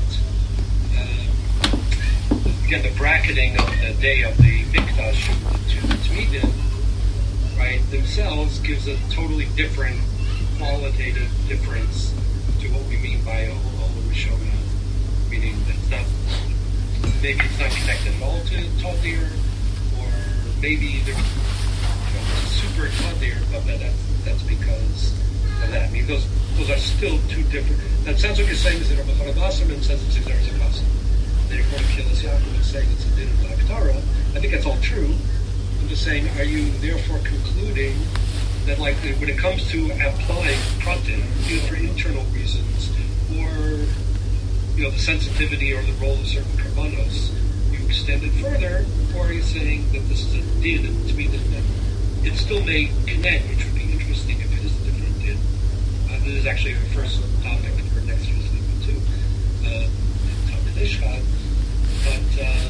again, the bracketing of the day of the Mikdash to the Tmidim, right, themselves gives a totally different qualitative difference to what we mean by a Rishona, meaning that maybe it's not connected at all to Tadir, or maybe there's it's a super Tadir, but that's because of that. I mean, those are still two different. That sounds like you're saying is that Rabbi Chana Wasserman says it's Xer Zakasa. Then according to Kilos Yaakov is saying it's a din of Haktara. I think that's all true. I'm just saying, are you therefore concluding that, like, when it comes to applying pratim, either for internal reasons or the sensitivity or the role of certain karbanos, you extend it further, or are you saying that this is a din to be that it still may connect, which would be interesting if it is a different din. This is actually our first topic for next year's Lima too, Talmud Ishchad. But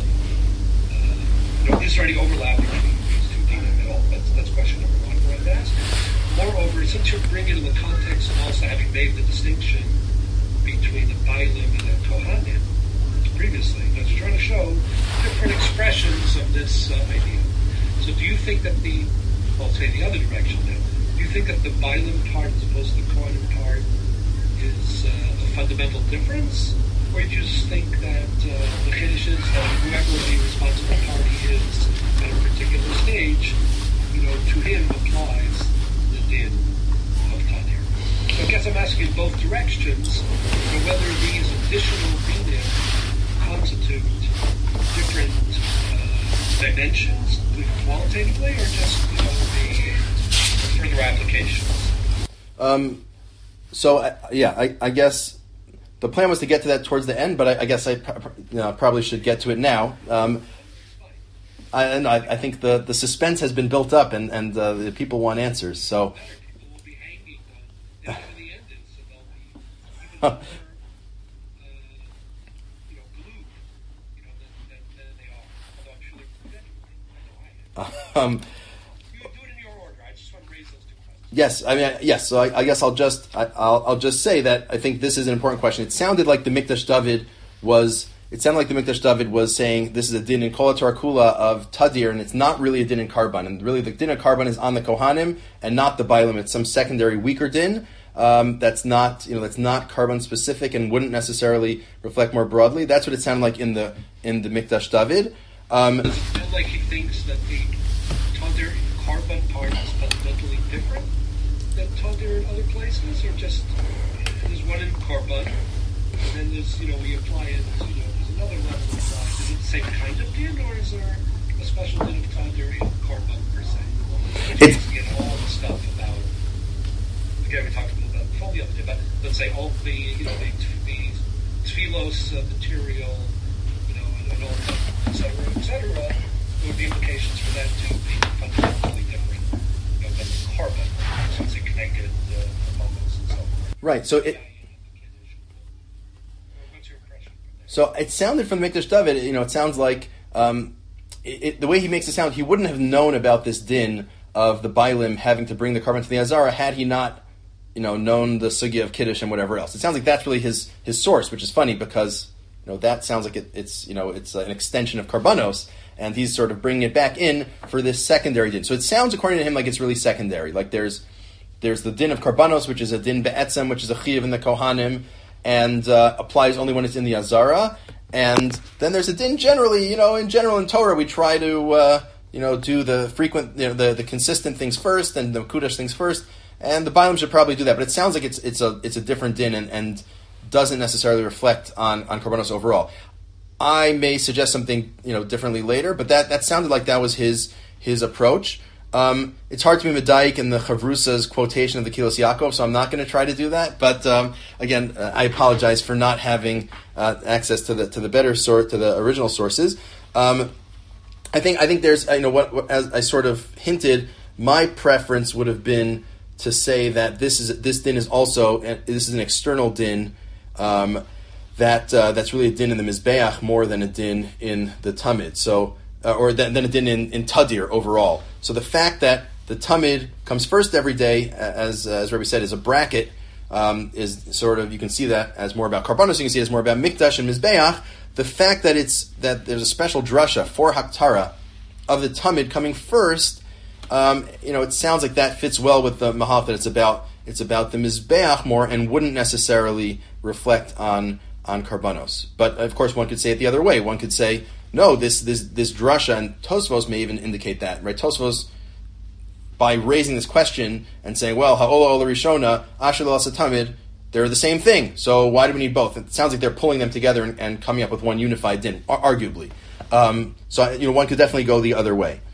is there any overlap between these two dinim at all? That's question number one I wanted to ask. Moreover, since you're bringing in the context of also having made the distinction between the Bailim and the Kohanim previously, you're trying to show different expressions of this idea. So do you think that I'll say the other direction now, do you think that the Bailim part as opposed to the Kohanim part is a fundamental difference? Or do you just think that the Kiddush is that whoever the responsible party is at a particular stage, to him applies the din of Tadir? So I guess I'm asking in both directions, whether these additional dinim constitute different dimensions qualitatively, or just the further applications. I guess the plan was to get to that towards the end, but I guess I probably should get to it now. I think the suspense has been built up, and the people want answers. So. Yes, yes. So I guess I'll just say that I think this is an important question. It sounded like the Mikdash David was saying this is a din in Kol HaTorah Kula of Tadir, and it's not really a din in Karban. And really, the din of Karban is on the Kohanim and not the Bailim. It's some secondary weaker din that's not Karban specific and wouldn't necessarily reflect more broadly. That's what it sounded like in the Mikdash David. Does it feel like he thinks that the Tadir Karban part is fundamentally different than Tadir in other places, or just there's one in Karban, and then there's we apply it. There's another level applied. Is it the same kind of din, or is there a special din of Tadir in Karban per se? It's get all the stuff about. Again, we talked a little about before the other day, but let's say all the the tefillos material, and all that, et cetera, there would be implications for that to be fundamentally different than the Karban, since it connected moments and so on. Right. So it. What's your impression? So it sounded from the Mikdash David. It sounds like the way he makes it sound, he wouldn't have known about this din of the Bailim having to bring the Karban to the Azara had he not, known the sugya of Kiddush and whatever else. It sounds like that's really his source, which is funny because. That sounds like it's an extension of Karbanos, and he's sort of bringing it back in for this secondary din. So it sounds, according to him, like it's really secondary. Like there's the din of Karbanos, which is a din be'etzem, which is a chiyuv in the Kohanim, and applies only when it's in the Azara. And then there's a din generally, in Torah we try to, do the frequent, the consistent things first, and the Kudash things first, and the Bailim should probably do that. But it sounds like it's a different din, and doesn't necessarily reflect on Karbanos overall. I may suggest something differently later, but that sounded like that was his approach. It's hard to be medayik in the Chavrusa's quotation of the Kilos Yaakov, so I'm not going to try to do that. But again, I apologize for not having access to the better source, to the original sources. I think there's what as I sort of hinted, my preference would have been to say that this din is also this is an external din that's really a din in the Mizbeach more than a din in the Tamid. So. Or than a din in Tadir overall. So the fact that the Tamid comes first every day, as Rebbe said, is a bracket, is sort of, you can see that as more about Karbanos, you can see it as more about Mikdash and Mizbeach. The fact that there's a special drasha for Haktara of the Tamid coming first, it sounds like that fits well with the Mahal, that it's about the Mizbeach more and wouldn't necessarily reflect on Karbanos. But of course one could say it the other way. One could say, no, this drasha, and Tosfos may even indicate that, right? Tosfos, by raising this question and saying, well, ha'ola ola rishona, asher l'asa tamid, they're the same thing, so why do we need both? It sounds like they're pulling them together and coming up with one unified din, arguably. So one could definitely go the other way.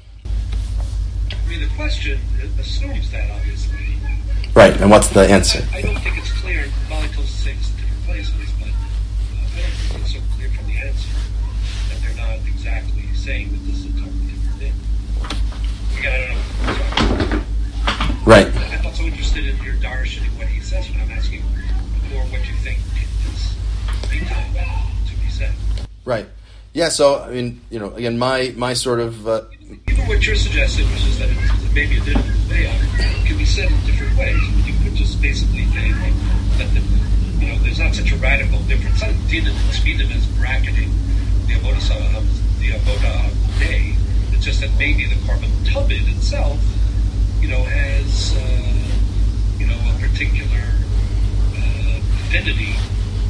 I mean, the question assumes that, obviously. Right, and what's the answer? I don't think it's clear, Malachos says it's different places, but I don't think it's so clear from the answer that they're not exactly saying that this is a totally different thing. Again, I don't know. Right. I'm not so interested in your darshan and what he says, but I'm asking more what you think is being talked about to be said. Right. Yeah, so, I mean, again, my sort of... Even what you're suggesting, which is that it's maybe a different way, can be said in different ways. You could just basically say that there's not such a radical difference. It's not din and tzmidim is bracketing the avodah day. It's just that maybe the korban tamid itself, has a particular affinity,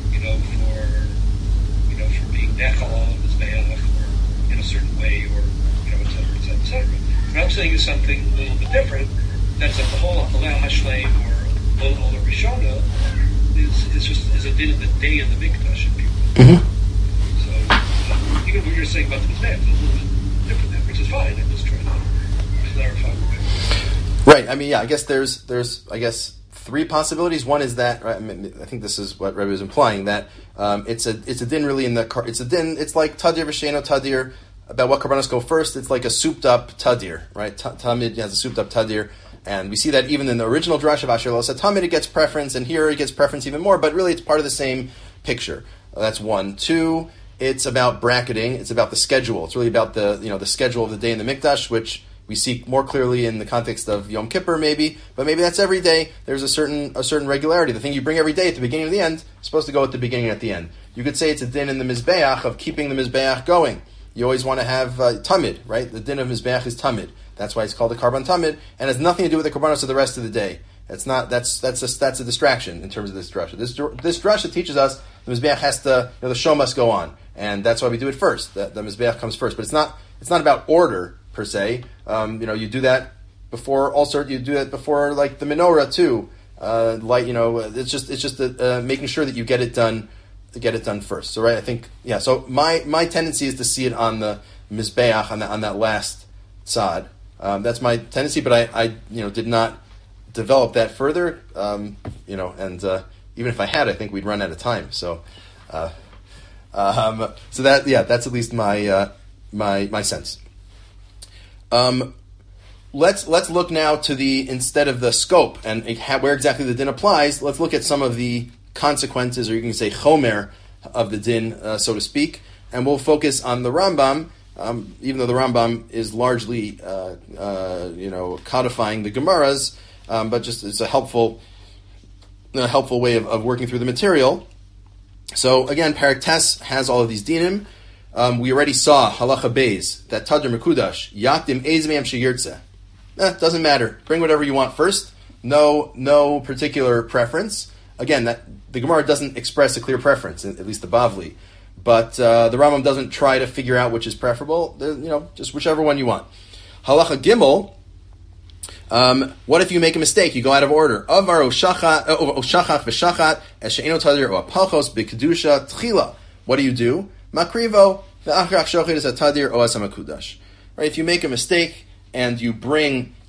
for being nechal on this mizbeach or in a certain way, or et cetera. What I'm saying is something a little bit different. That's that the whole Alel Hashleim or Ola Rishona is a din of the day in the Mikdash in people. Mm-hmm. So even what you're saying about the Mizbeach is a little bit different there, which is fine. I'm just trying to clarify. Right. I mean, yeah. I guess there's three possibilities. One is that, right, I think this is what Rebbe was implying, that it's a din really it's a din. It's like Tadir v'Sheino Tadir. About what Karbanos go first, it's like a souped-up Tadir, right? Tamid has a souped-up Tadir, and we see that even in the original Drash of Asher Losa Tamid, it gets preference, and here it gets preference even more, but really it's part of the same picture. That's one. Two, it's about bracketing, it's about the schedule. It's really about the schedule of the day in the Mikdash, which we see more clearly in the context of Yom Kippur, maybe, but maybe that's every day. There's a certain regularity. The thing you bring every day at the beginning and the end is supposed to go at the beginning and at the end. You could say it's a din in the Mizbeach of keeping the Mizbeach going. You always want to have tamid, right? The din of Mizbeach is tamid. That's why it's called the karban tamid, and has nothing to do with the karbanos of the rest of the day. That's a distraction in terms of this drasha. This drasha teaches us the Mizbeach has to, the show must go on, and that's why we do it first. The Mizbeach comes first, but it's not about order per se. You do that before you do that before like the menorah too. It's just making sure that you get it done. To get it done first. So right, I think, yeah, so my tendency is to see it on the Mizbeach, on that last sod. That's my tendency, but I did not develop that further, and even if I had, I think we'd run out of time. So so that's at least my sense. Let's look now to instead of the scope and where exactly the din applies, let's look at some of the consequences, or you can say chomer of the din, so to speak, and we'll focus on the Rambam, even though the Rambam is largely, codifying the Gemaras, but just it's a helpful way of working through the material. So again, Parak Tes has all of these dinim. We already saw halacha beis that Tadir Mekudash yakdim ezmeim sheyirtze. Doesn't matter. Bring whatever you want first. No particular preference. Again, that the Gemara doesn't express a clear preference, at least the Bavli. But the Rambam doesn't try to figure out which is preferable. Just whichever one you want. Halacha Gimel. What if you make a mistake? You go out of order. Avar o shachat v'shachat es she'eno tadir o apalchos b'kedusha tchila. What do you do? Makrivo v'achrach shochet es tadir o as hamakudash. Right? If you make a mistake and you bring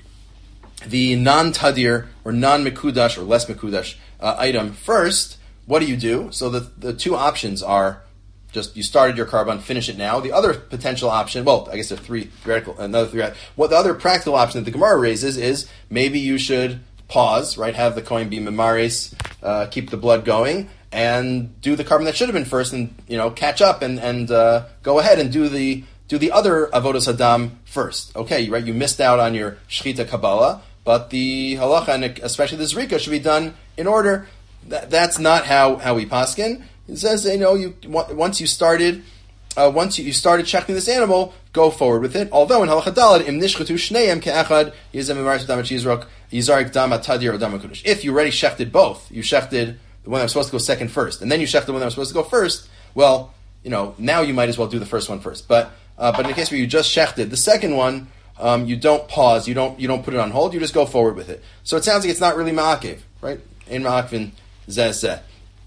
the non-tadir or non-mekudash or less mekudash item first, what do? So the two options are just you started your carbon, finish it now. The other potential option, well, I guess there are three. What the other practical option that the Gemara raises is maybe you should pause, right? Have the kohen be memaris, keep the blood going, and do the carbon that should have been first, and catch up and go ahead and do the other avodas hadam first. Okay, right? You missed out on your shechita kabbalah, but the halacha and especially the zrika should be done in order. That's not how we paskin. It says, once you started checking this animal, go forward with it. Although in halacha daled, im nishchatu shneim ke'echad yizem memaris dam chizrok yizarik dam atadir or dam hakudosh. If you already shechted both, you shechted the one that was supposed to go second first, and then you shechted the one that was supposed to go first. Well, now you might as well do the first one first. But in the case where you just shechted the second one, you don't pause, you don't put it on hold, you just go forward with it. So it sounds like it's not really ma'akev, right? In ma'akvin zeh,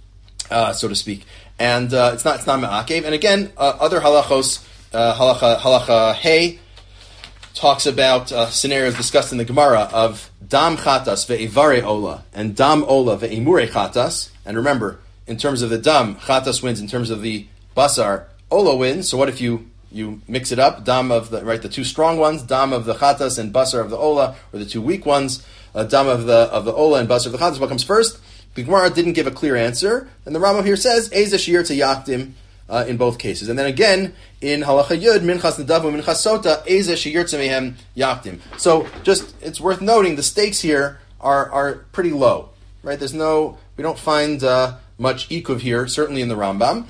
so to speak, and it's not ma'akev. And again, other halachos, halacha hey, talks about scenarios discussed in the Gemara of dam chatas ve'ivare ola and dam ola ve'imure chatas. And remember, in terms of the dam, chatas wins. In terms of the basar, ola wins. So what if you mix it up? Dam of the two strong ones, dam of the chatas and basar of the ola, or the two weak ones, dam of the ola and basar of the chatas. What comes first? The Gemara didn't give a clear answer, and the Rambam here says eza shir to yakdim in both cases. And then again in halacha yud minchas nadavu minchas sota eza shir to mehem yakdim. So just it's worth noting the stakes here are pretty low, right? We don't find much ikuv here, certainly in the Rambam.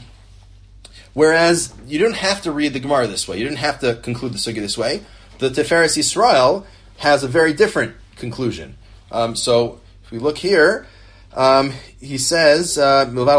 Whereas you don't have to read the Gemara this way. You didn't have to conclude the sugya this way. The Tiferes Yisrael has a very different conclusion. So if we look here, he says, etc.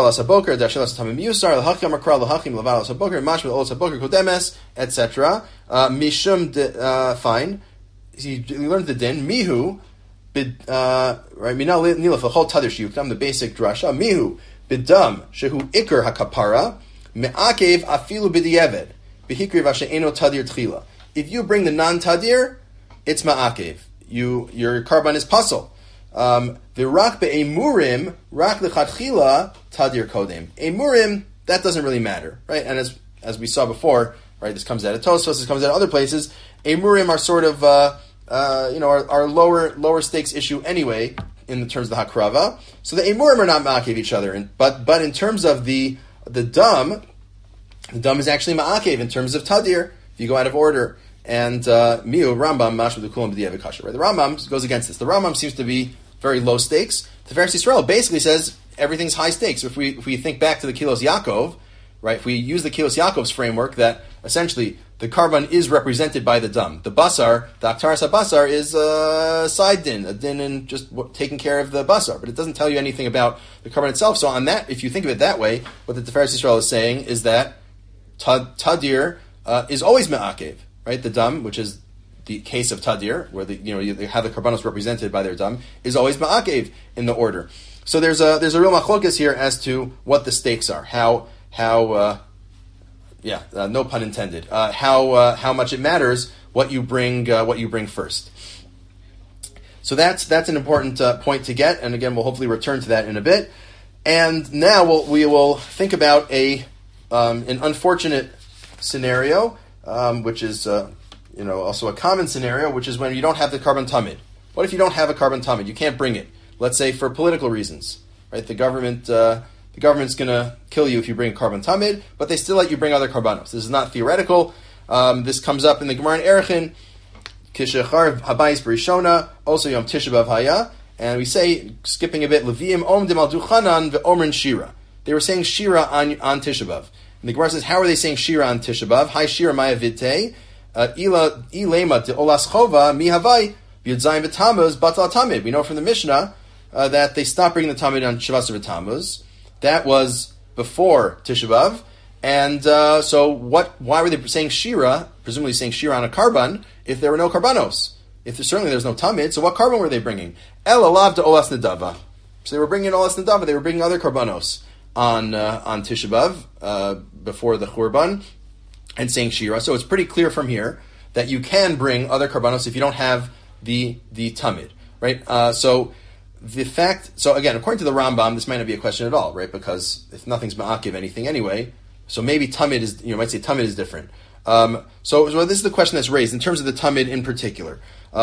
Fine. He learned the din. Mihu, right? The basic drasha. Mihu, bidam, shehu ikr hakapara, me'akev afilu b'di'eved, b'hikri v'ashe'eno tadir tchila. If you bring the non-tadir, it's ma'akev. Your carbon is puzzle. V'rak be'emurim, rak lechatchila, tadir kodem. Emurim, that doesn't really matter, right? And as we saw before, right, this comes out of Tosfos, this comes out of other places. Emurim are sort of, our lower stakes issue anyway, in the terms of the hakrava. So the emurim are not ma'akev each other. But in terms of the dam is actually ma'akev in terms of tadir, if you go out of order. And miu Rambam mashma dukulam b'di'eved kasher. Right? The Rambam goes against this. The Rambam seems to be very low stakes. The Tiferes Yisrael basically says everything's high stakes. If we think back to the Kilos Yaakov, right? If we use the Kilos Yaakov's framework, that essentially the carbon is represented by the dam. The basar, the aktaras basar, is a side din, a din in just taking care of the basar, but it doesn't tell you anything about the carbon itself. So on that, if you think of it that way, what the Tiferes Yisrael is saying is that tadir is always me'akev. Right, the dam, which is the case of tadir, where you have the karbanos represented by their dam, is always ma'akev in the order. So there's a real machlokas here as to what the stakes are, no pun intended, how much it matters what you bring first. So that's an important point to get, and again we'll hopefully return to that in a bit. And now we will think about an unfortunate scenario. Which is, also a common scenario, which is when you don't have the carbon tamid. What if you don't have a carbon tamid? You can't bring it. Let's say for political reasons, right? The government's going to kill you if you bring a carbon tamid, but they still let you bring other carbonos. This is not theoretical. This comes up in the Gemara in Erechin, Kishachar Habayis Barishona, also Yom Tisha B'Av Haya, and we say, skipping a bit, Leviim Om Demal Duchanan ve'Omrin Shira. They were saying Shira on Tisha B'Av. And the Gemara says, how are they saying Shira on Tisha B'Av? Hi Shira Maya Vidte, Ilema de Olas Chova, Mi Havai, Yudzayim V'Tamuz, Batal Tamid. We know from the Mishnah that they stopped bringing the Tamid on Shavasar V'Tamuz. That was before Tisha B'Av. And so why were they saying Shira, presumably saying Shira on a karban, if there were no karbanos? Certainly there's no Tamid, so what karban were they bringing? El Alav de Olas Nedava. So they were bringing Olas Nedava, they were bringing other karbanos on Tisha B'Av before the Churban and saying Shira. So it's pretty clear from here that you can bring other karbanos if you don't have the tamid, right? So again, according to the Rambam, this might not be a question at all, right? Because if nothing's ma'akiv anything anyway, so maybe tamid is, might say tamid is different. So this is the question that's raised in terms of the tamid in particular.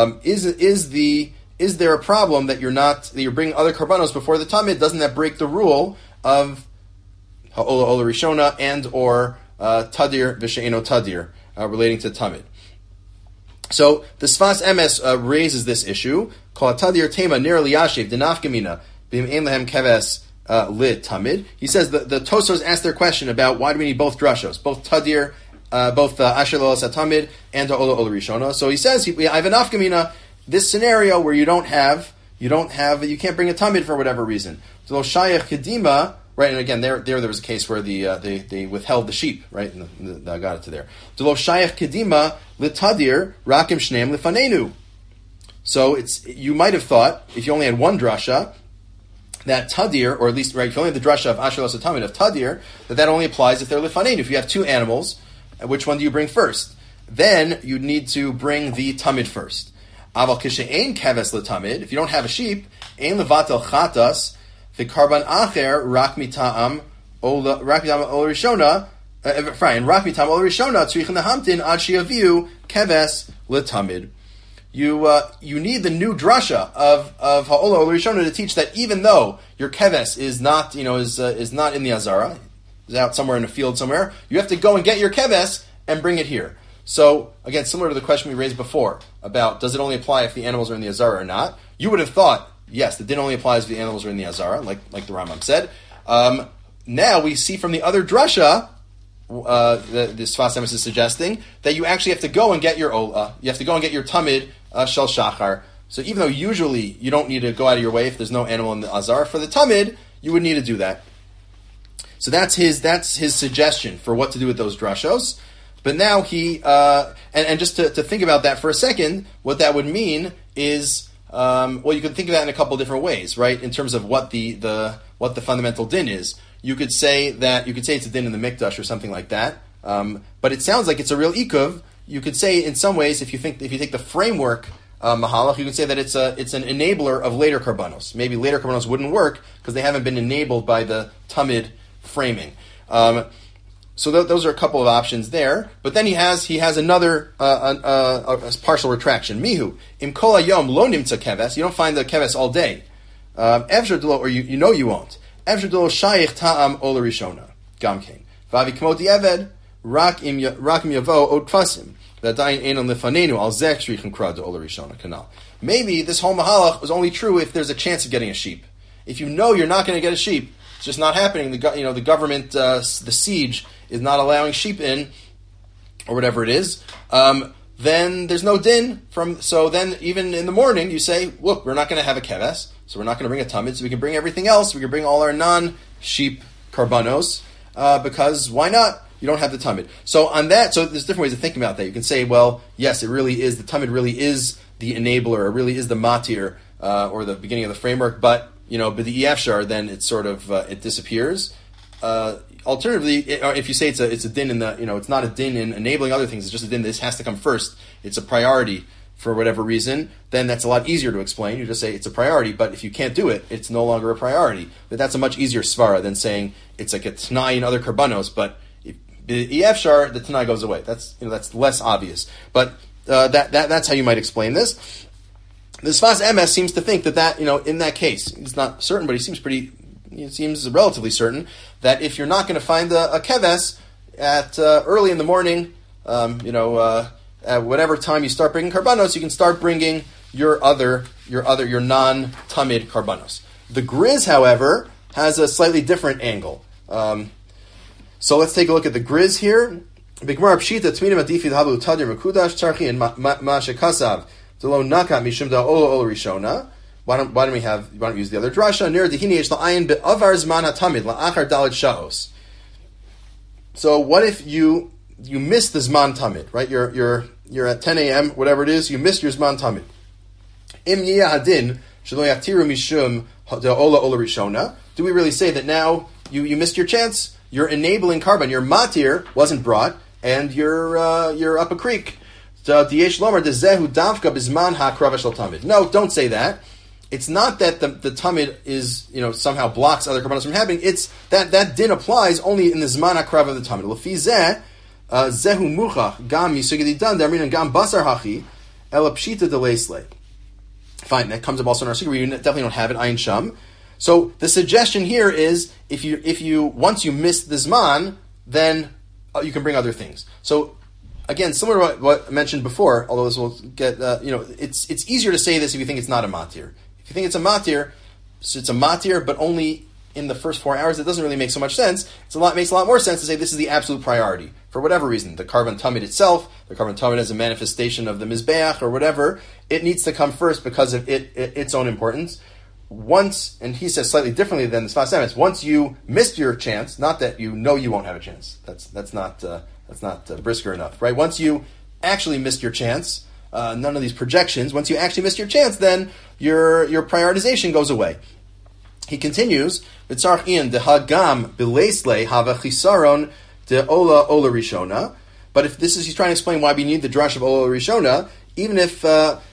Is there a problem that you're bringing other karbanos before the tamid? Doesn't that break the rule of ha'ola ola rishona and or tadir v'she'eno tadir relating to tamid? So the Sfas Emes raises this issue. Kol tadir tema nir liyashiv denafkamina b'im ein lehem keves lit tamid. He says the Tosos asked their question about why do we need both drashos, both tadir, both asher lo tamid and ha'ola ola rishona. So he says I have an afkamina. This scenario where you can't bring a tamid for whatever reason. So shayach kedima, right? And again, there was a case where they withheld the sheep, right? And I got it to there. So shayach kedima litadir rakim shneim lefanenu. So you might have thought if you only had one drasha that tadir, or at least right, if you only had the drasha of asher lo tamid of tadir, that only applies if they're lefanenu. If you have two animals, which one do you bring first? Then you need to bring the tamid first. Aval kishe'ein keves letamid. If you don't have a sheep, ein levatel chatas v'karban acher rak mita'am ola rishona. And rak mita'am ola rishona tzrichin lehamtin ad sheyaviu keves letamid. You need the new drasha of ha'ola ola rishona to teach that even though your keves is not is not in the azara, is out somewhere in a field somewhere, you have to go and get your keves and bring it here. So, again, similar to the question we raised before about does it only apply if the animals are in the Azara or not, you would have thought, yes, it didn't only apply if the animals are in the Azara, like the Rambam said. Now we see from the other drasha, the Sfas Emes is suggesting, that you actually have to go and get your Ola, you have to go and get your Tamid Shel Shachar. So even though usually you don't need to go out of your way if there's no animal in the Azara, for the Tamid, you would need to do that. So that's his suggestion for what to do with those drashos. But now he and just to think about that for a second, what that would mean is you could think of that in a couple of different ways, right? In terms of what the fundamental din is, you could say it's a din in the mikdash or something like that. But it sounds like it's a real ikuv. You could say in some ways, if you take the framework mahalach, you could say that it's an enabler of later karbanos. Maybe later karbanos wouldn't work because they haven't been enabled by the tamid framing. So those are a couple of options there. But then he has another a partial retraction. Mihu im kol hayom lo nimtza keves. You don't find the keves all day. Evshar delo, or you know you won't. Evshar delo shayich ta'am ola rishona gamkein. Vavi kmoti eved rak im yavo od tfasim. V'adayin enon lefanenu al zeh shrichim krad ola rishona kanal. Maybe this whole mahalach was only true if there's a chance of getting a sheep. If you know you're not going to get a sheep, it's just not happening. The government, the siege is not allowing sheep in, or whatever it is. Then there's no din so then even in the morning you say, look, we're not going to have a keves, so we're not going to bring a tamid, so we can bring everything else. We can bring all our non-sheep karbanos, because why not? You don't have the tamid. So on that, so there's different ways of thinking about that. You can say, well, yes, it really is, the tamid really is the enabler, it really is the matir, or the beginning of the framework, but but the efshar, then it's sort of, it disappears. Alternatively, if you say it's a din in the, it's not a din in enabling other things, it's just a din, this has to come first, it's a priority for whatever reason, then that's a lot easier to explain. You just say it's a priority, but if you can't do it, it's no longer a priority. But that's a much easier svara than saying it's like a t'nai in other karbanos, but efshar, the t'nai goes away. That's less obvious. But that's how you might explain this. The Sfas Emes seems to think that in that case, he's not certain, but he seems relatively certain that if you're not going to find a keves at early in the morning, at whatever time you start bringing karbanos, you can start bringing your non-tamid karbanos. The Griz, however, has a slightly different angle. So let's take a look at the Griz here. Bigmar pshita tmidim adifi habu tadir mekudash tarchi and mashakasav delo nakat mishum da ola rishona. Why don't we use the other drasha? Nir dehini yesh la'ayin be'avar zman hatamid la'achar dalet sha'os. So what if you miss the zman tamid, right? You're at 10 a.m., whatever it is, you missed your zman tamid. Im yiyah hadin shelo yaktiru mishum da'ola ola rishona. Do we really say that now you missed your chance? You're enabling karban. Your matir wasn't brought, and you're up a creek. Diesh Lomer Dezehu Davka Bisman HaKrava Shel Tamid. No, don't say that. It's not that the Tamid is, somehow blocks other Karbanos from happening. It's that din applies only in the Zman HaKrava of the Tamid. Lefi zeh, Zehu Muchach, Gam Yisugidi Dan, Darmin, and Gam Basar Hachi, Ela Pshita Deleisle. Fine, that comes up also in our Sugya. You definitely don't have it, Ayin Sham. So the suggestion here is, if you once you miss the Zman, then you can bring other things. So, again, similar to what I mentioned before, although this will get, it's easier to say this if you think it's not a matir. If you think it's a matir, so it's a matir, but only in the first 4 hours, it doesn't really make so much sense. It makes a lot more sense to say this is the absolute priority. For whatever reason, the Karban Tamid itself, the Karban Tamid as a manifestation of the Mizbeach or whatever, it needs to come first because of its own importance. Once, and he says slightly differently than the Sfas Emes, once you missed your chance, not that you know you won't have a chance. That's not brisker enough, right? Once you actually missed your chance, none of these projections. Once you actually missed your chance, then your prioritization goes away. He continues, "V'tzarch in dehagam bileisle hava chisaron de ola rishona." But if he's trying to explain why we need the drush of ola rishona, even if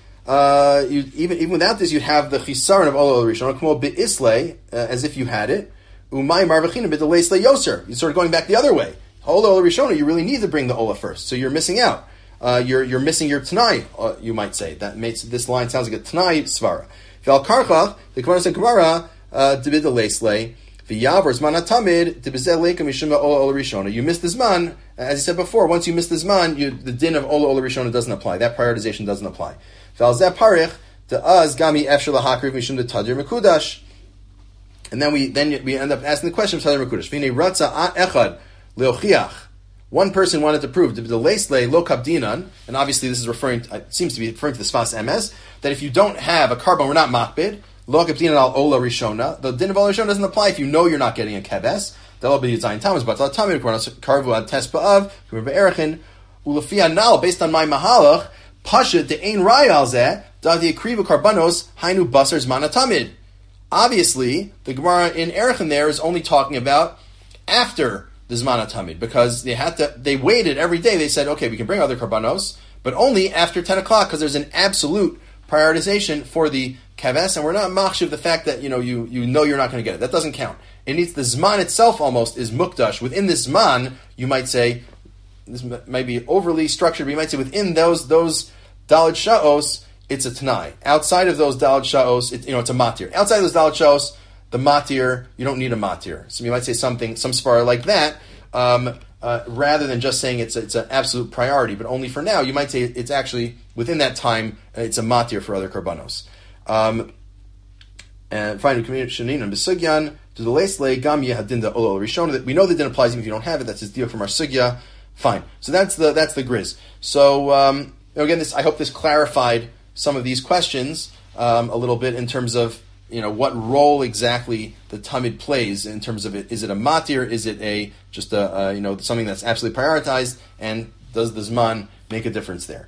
even without this, you'd have the chisaron of ola rishona, kmo be'isle, as if you had it. Umay marvachina b'deleisle yoser. You're sort of going back the other way. Ola rishona, you really need to bring the ola first, so you're missing out. You're missing your Tanai, you might say. That makes this line sounds like a Tanai svara. Vel karchach, the Gemara said Gemara, debid the leisle, the yavar zman atamid, debizel leikum mishum ola rishona. You missed the zman, as I said before. Once you miss the zman, the din of ola rishona doesn't apply. That prioritization doesn't apply. Vel zeh parich the az gami efshel lahakriv mishum the tadir mekudash. And then we end up asking the question of tadir mekudash. V'nei ratza echad leochiach. One person wanted to prove the leisle lo kabdinan, and obviously this is seems to be referring to the Sfas Emes, that if you don't have a carbon, we're not makbid, lo kabdinan al ola rishona. The din of ola rishona doesn't apply if you know you're not getting a keves. That'll be zayin tamas, but tamid karvu ad tespaav kumir be'erichin ulafia nal based on my mahalach pasha de ein rayal zeh da the akriva karbanos hainu basar zman tamid. Obviously, the Gemara in Erichin there is only talking about after the Zman HaTamid, because they waited every day. They said, okay, we can bring other karbanos, but only after 10 o'clock, because there's an absolute prioritization for the kaves, and we're not machshiv the fact that, you know you're not going to get it. That doesn't count. It needs, the Zman itself almost is mukdash. Within this Zman, you might say, this might be overly structured, but you might say within those Daled Sha'os, it's a Tanai. Outside of those Daled Sha'os, it's a Matir. Outside of those Daled Sha'os, the matir, you don't need a matir. So you might say some svara like that, rather than just saying it's an absolute priority, but only for now. You might say it's actually, within that time, it's a matir for other karbanos. And finally, community and besugyan to the leisle gam yehadinda olo rishon. That we know the din applies even if you don't have it. That's his deal from our sugya. Fine. So that's the grizz. So again, I hope this clarified some of these questions a little bit in terms of what role exactly the tamid plays in terms of it. Is it a matir? Is it just something that's absolutely prioritized? And does the zman make a difference there?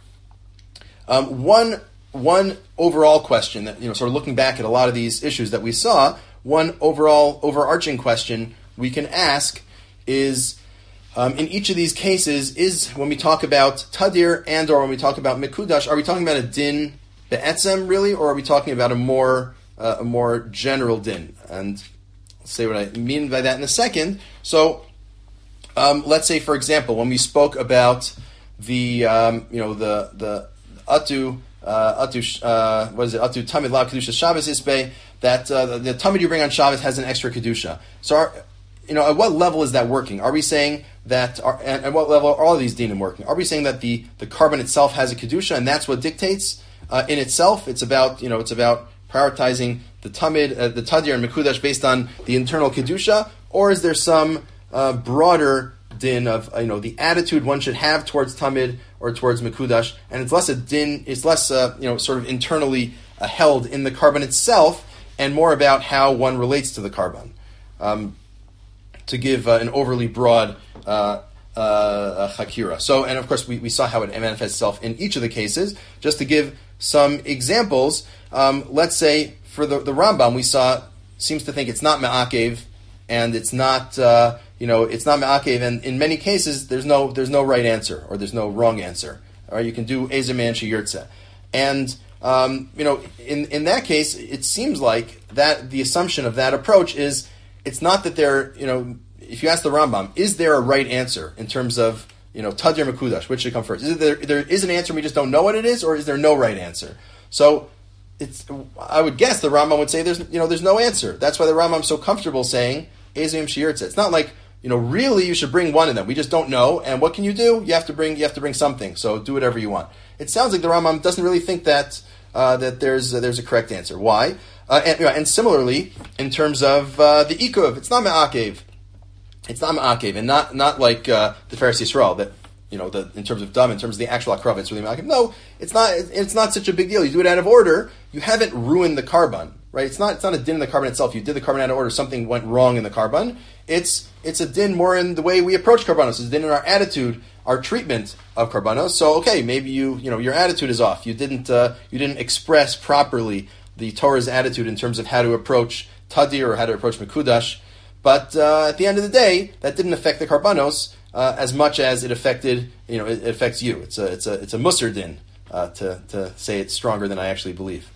One overall question that, sort of looking back at a lot of these issues that we saw, one overarching question we can ask is, in each of these cases, is when we talk about tadir and or when we talk about mikudash, are we talking about a din be'etzem really, or are we talking about a more general din? And I'll say what I mean by that in a second. So, let's say, for example, when we spoke about the atu tamid la kedusha Shabbos isbei, that the tamid you bring on Shabbos has an extra kedusha. So, at what level is that working? Are we saying that, at what level are all these dinim working? Are we saying that the carbon itself has a kedusha and that's what dictates in itself? It's about prioritizing the tamid, the tadir and mekudash based on the internal kedusha, or is there some broader din of the attitude one should have towards tamid or towards mekudash, and it's less a din, it's less sort of internally held in the carbon itself, and more about how one relates to the carbon. To give an overly broad chakira. So, and of course we saw how it manifests itself in each of the cases. Just to give some examples, let's say for the Rambam, seems to think it's not me'akev, and it's not it's not me'akev, and in many cases there's no right answer or there's no wrong answer. or you can do Ezeman Sheyirtze. And in that case, it seems like that the assumption of that approach is it's not that there, if you ask the Rambam, is there a right answer in terms of Tadir Mekudash, which should come first? Is there is an answer, we just don't know what it is, or is there no right answer? So I would guess the Rambam would say there's no answer. That's why the Rambam's so comfortable saying Ezim Sheyirtze. It's not like really you should bring one of them. We just don't know. And what can you do? You have to bring something. So do whatever you want. It sounds like the Rambam doesn't really think that there's a correct answer. Why? And similarly, in terms of the ikuv, it's not me'akev. It's not me'akev, and not like the Pharisee Yisrael that in terms of dam, in terms of the actual akrava, it's really me'akev. No, it's not. It's not such a big deal. You do it out of order. You haven't ruined the karban, right? It's not a din in the karban itself. You did the karban out of order. Something went wrong in the karban. It's a din more in the way we approach karbanos. It's a din in our attitude, our treatment of karbanos. So okay, maybe your attitude is off. You didn't express properly the Torah's attitude in terms of how to approach tadir or how to approach mekudash. But at the end of the day, that didn't affect the karbanos as much as it affected. It affects you. It's a musar din to say it's stronger than I actually believe.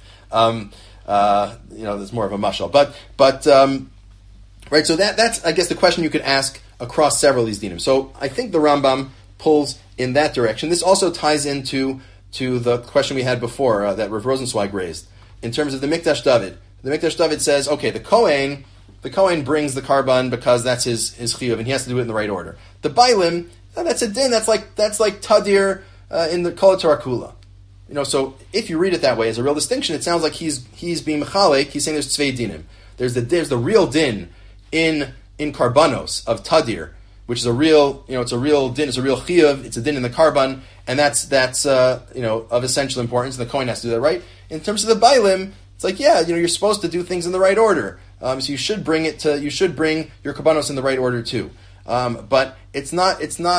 There's more of a mashal, but right. So that's I guess the question you could ask across several of these dinim. So I think the Rambam pulls in that direction. This also ties into the question we had before that Rav Rosenzweig raised in terms of the Mikdash David. The Mikdash David says, okay, the Kohen brings the karban because that's his chiyuv, and he has to do it in the right order. The Bailim, that's a din. That's like tadir in the Kol Torah Kula. So if you read it that way as a real distinction, it sounds like he's being mechalek. He's saying there's tzvei dinim. There's the real din in karbanos of tadir, which is a real it's a real din. It's a real chiyuv. It's a din in the karban, and that's of essential importance. And the Kohen has to do that right. In terms of the Bailim, it's like you're supposed to do things in the right order. So you should bring your karbanos in the right order too. But it's not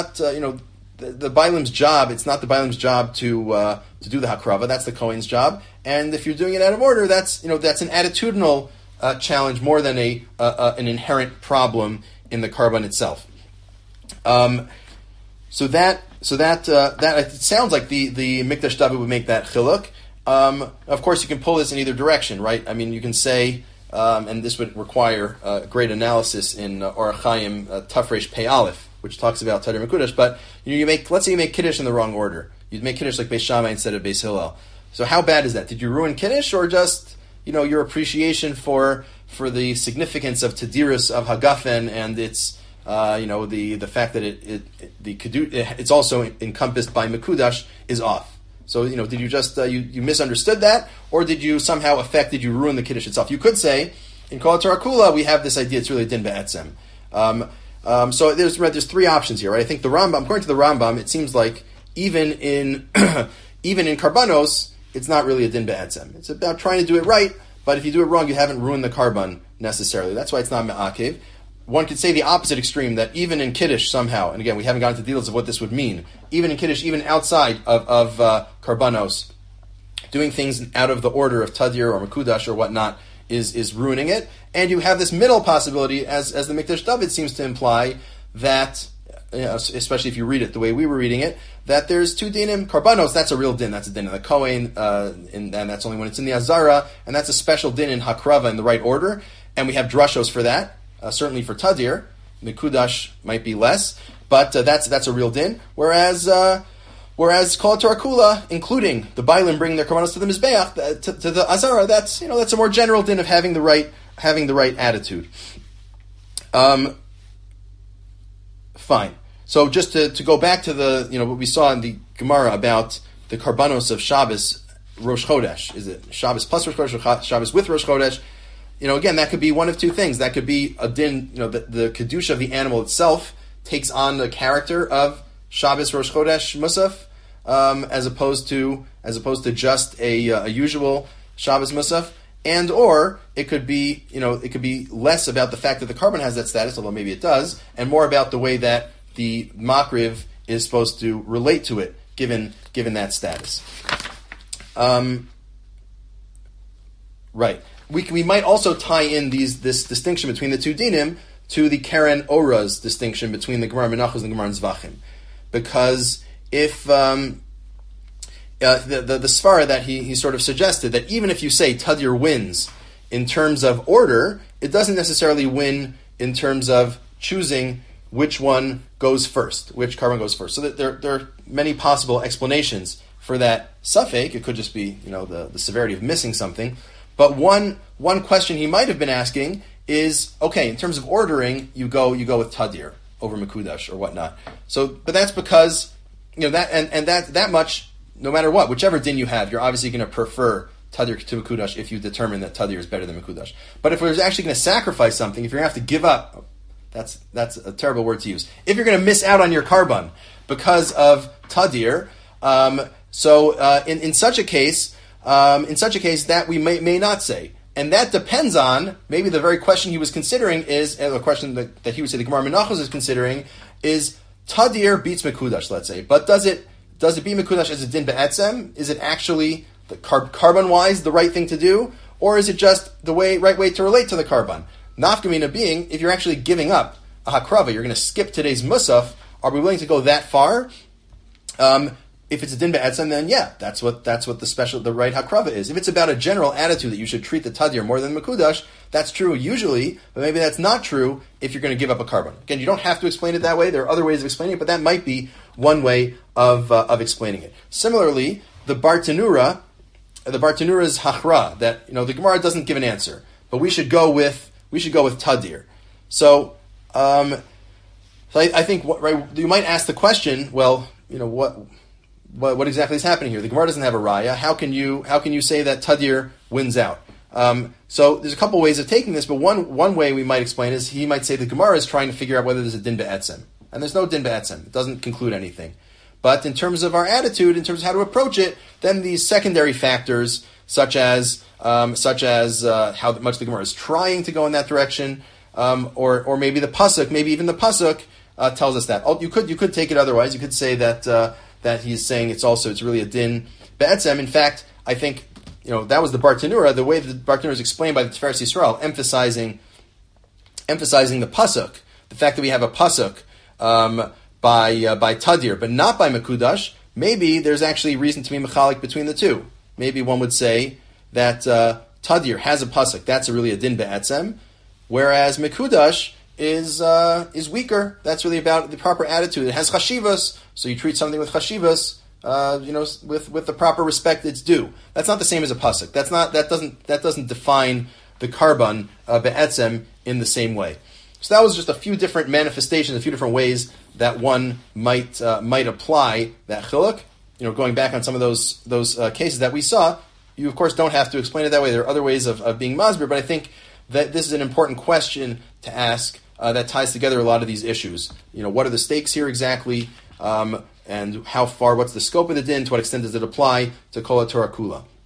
the Bailim's job. It's not the Bailim's job to do the hakrava. That's the Kohen's job. And if you're doing it out of order, that's an attitudinal challenge more than an inherent problem in the karban itself. So that it sounds like the Mikdash David would make that chiluk. Of course, you can pull this in either direction, right? I mean, you can say, and this would require great analysis in Orach Chaim Tafresh Pei Aleph, which talks about Tadir Mekudash. But let's say you make Kiddush in the wrong order. You'd make Kiddush like Beis Shammai instead of Beis Hillel. So how bad is that? Did you ruin Kiddush, or just your appreciation for the significance of Tadirus of Hagafen and its the fact that it's also encompassed by Mekudash is off? So, did you just, you misunderstood that, or did you ruin the Kiddush itself? You could say, in Kol Torah Kula, we have this idea, it's really din be'etzem. So there's three options here, right? I think according to the Rambam, it seems like even in karbanos, it's not really a din be'etzem. It's about trying to do it right, but if you do it wrong, you haven't ruined the karban necessarily. That's why it's not me'akev. One could say the opposite extreme, that even in Kiddush somehow, and again, we haven't gotten to details of what this would mean, even in Kiddush, even outside of karbanos, doing things out of the order of Tadir or Mekudash or whatnot is ruining it. And you have this middle possibility, as the Mikdash David seems to imply, that, especially if you read it the way we were reading it, that there's two dinim. Karbanos, that's a real din. That's a din in the Kohen, and that's only when it's in the Azara, and that's a special din in Hakrava in the right order. And we have drashos for that. Certainly for Tadir, Mekudash might be less, but that's a real din. Whereas Kol Torah Kula, including the Bailim bringing their karbanos to the Mizbeach, to the Azara, that's a more general din of having the right attitude. Fine. So just to go back to the what we saw in the Gemara about the karbanos of Shabbos Rosh Chodesh. Is it Shabbos plus Rosh Chodesh or Shabbos with Rosh Chodesh? Again, that could be one of two things. That could be a din, the kedusha of the animal itself takes on the character of Shabbos Rosh Chodesh Musaf, as opposed to just a usual Shabbos Musaf, and or it could be less about the fact that the karban has that status, although maybe it does, and more about the way that the makriv is supposed to relate to it, given that status. Right. We might also tie in this distinction between the two dinim to the Keren Ora's distinction between the Gemara Menachos and the Gemara Zvachim, because if the svara that he sort of suggested, that even if you say Tadir wins in terms of order, it doesn't necessarily win in terms of choosing which one goes first, which carbon goes first. So that there are many possible explanations for that safek. It could just be, the severity of missing something. But one question he might have been asking is, okay, in terms of ordering, you go with Tadir over Mekudash or whatnot. So, but that's because, that much, no matter what, whichever din you have, you're obviously going to prefer Tadir to Mekudash if you determine that Tadir is better than Mekudash. But if we're actually going to sacrifice something, if you're going to have to give up, that's a terrible word to use. If you're going to miss out on your carbon because of Tadir, in such a case that we may not say. And that depends on, maybe the very question he was considering is, the question that he would say the Gemara Menachos is considering is, Tadir beats Mekudash, let's say. But does it beat Mekudash as a din be'etzem? Is it actually, the carbon-wise, the right thing to do? Or is it just the right way to relate to the carbon? Nafkamina being, if you're actually giving up a hakrava, you're going to skip today's musaf, are we willing to go that far? If it's a din be'etzem, then yeah, that's what the right hakrava is. If it's about a general attitude that you should treat the tadir more than mekudash, that's true usually, but maybe that's not true if you're going to give up a carbon. Again, you don't have to explain it that way. There are other ways of explaining it, but that might be one way of explaining it. Similarly, the Bartanura's hachra, that the Gemara doesn't give an answer, but we should go with tadir. So I think you might ask the question, well, what exactly is happening here? The Gemara doesn't have a raya. How can you say that Tadir wins out? So there's a couple ways of taking this, but one way we might explain is he might say the Gemara is trying to figure out whether there's a din be'etzem. And there's no din be'etzem. It doesn't conclude anything. But in terms of our attitude, in terms of how to approach it, then these secondary factors, such as how much the Gemara is trying to go in that direction, or maybe the pasuk, maybe even the pasuk tells us that. You could take it otherwise. You could say that he's saying it's really a din be'etzem. In fact, I think that was the Bartanura. The way the Bartanura is explained by the Tiferes Yisrael, emphasizing the pasuk, the fact that we have a pasuk by Tadir, but not by Mekudash. Maybe there's actually reason to be mechalik between the two. Maybe one would say that Tadir has a pasuk. That's really a din be'etzem, whereas Mekudash is weaker. That's really about the proper attitude. It has chashivas, so you treat something with chashivas, with the proper respect it's due. That's not the same as a pasuk. That doesn't define the carbon be'etzem in the same way. So that was just a few different manifestations, a few different ways that one might apply that chiluk. Going back on some of those cases that we saw, you of course don't have to explain it that way. There are other ways of being masbir, but I think that this is an important question to ask that ties together a lot of these issues. What are the stakes here exactly, and how far? What's the scope of the din? To what extent does it apply to Kol HaTorah Kula?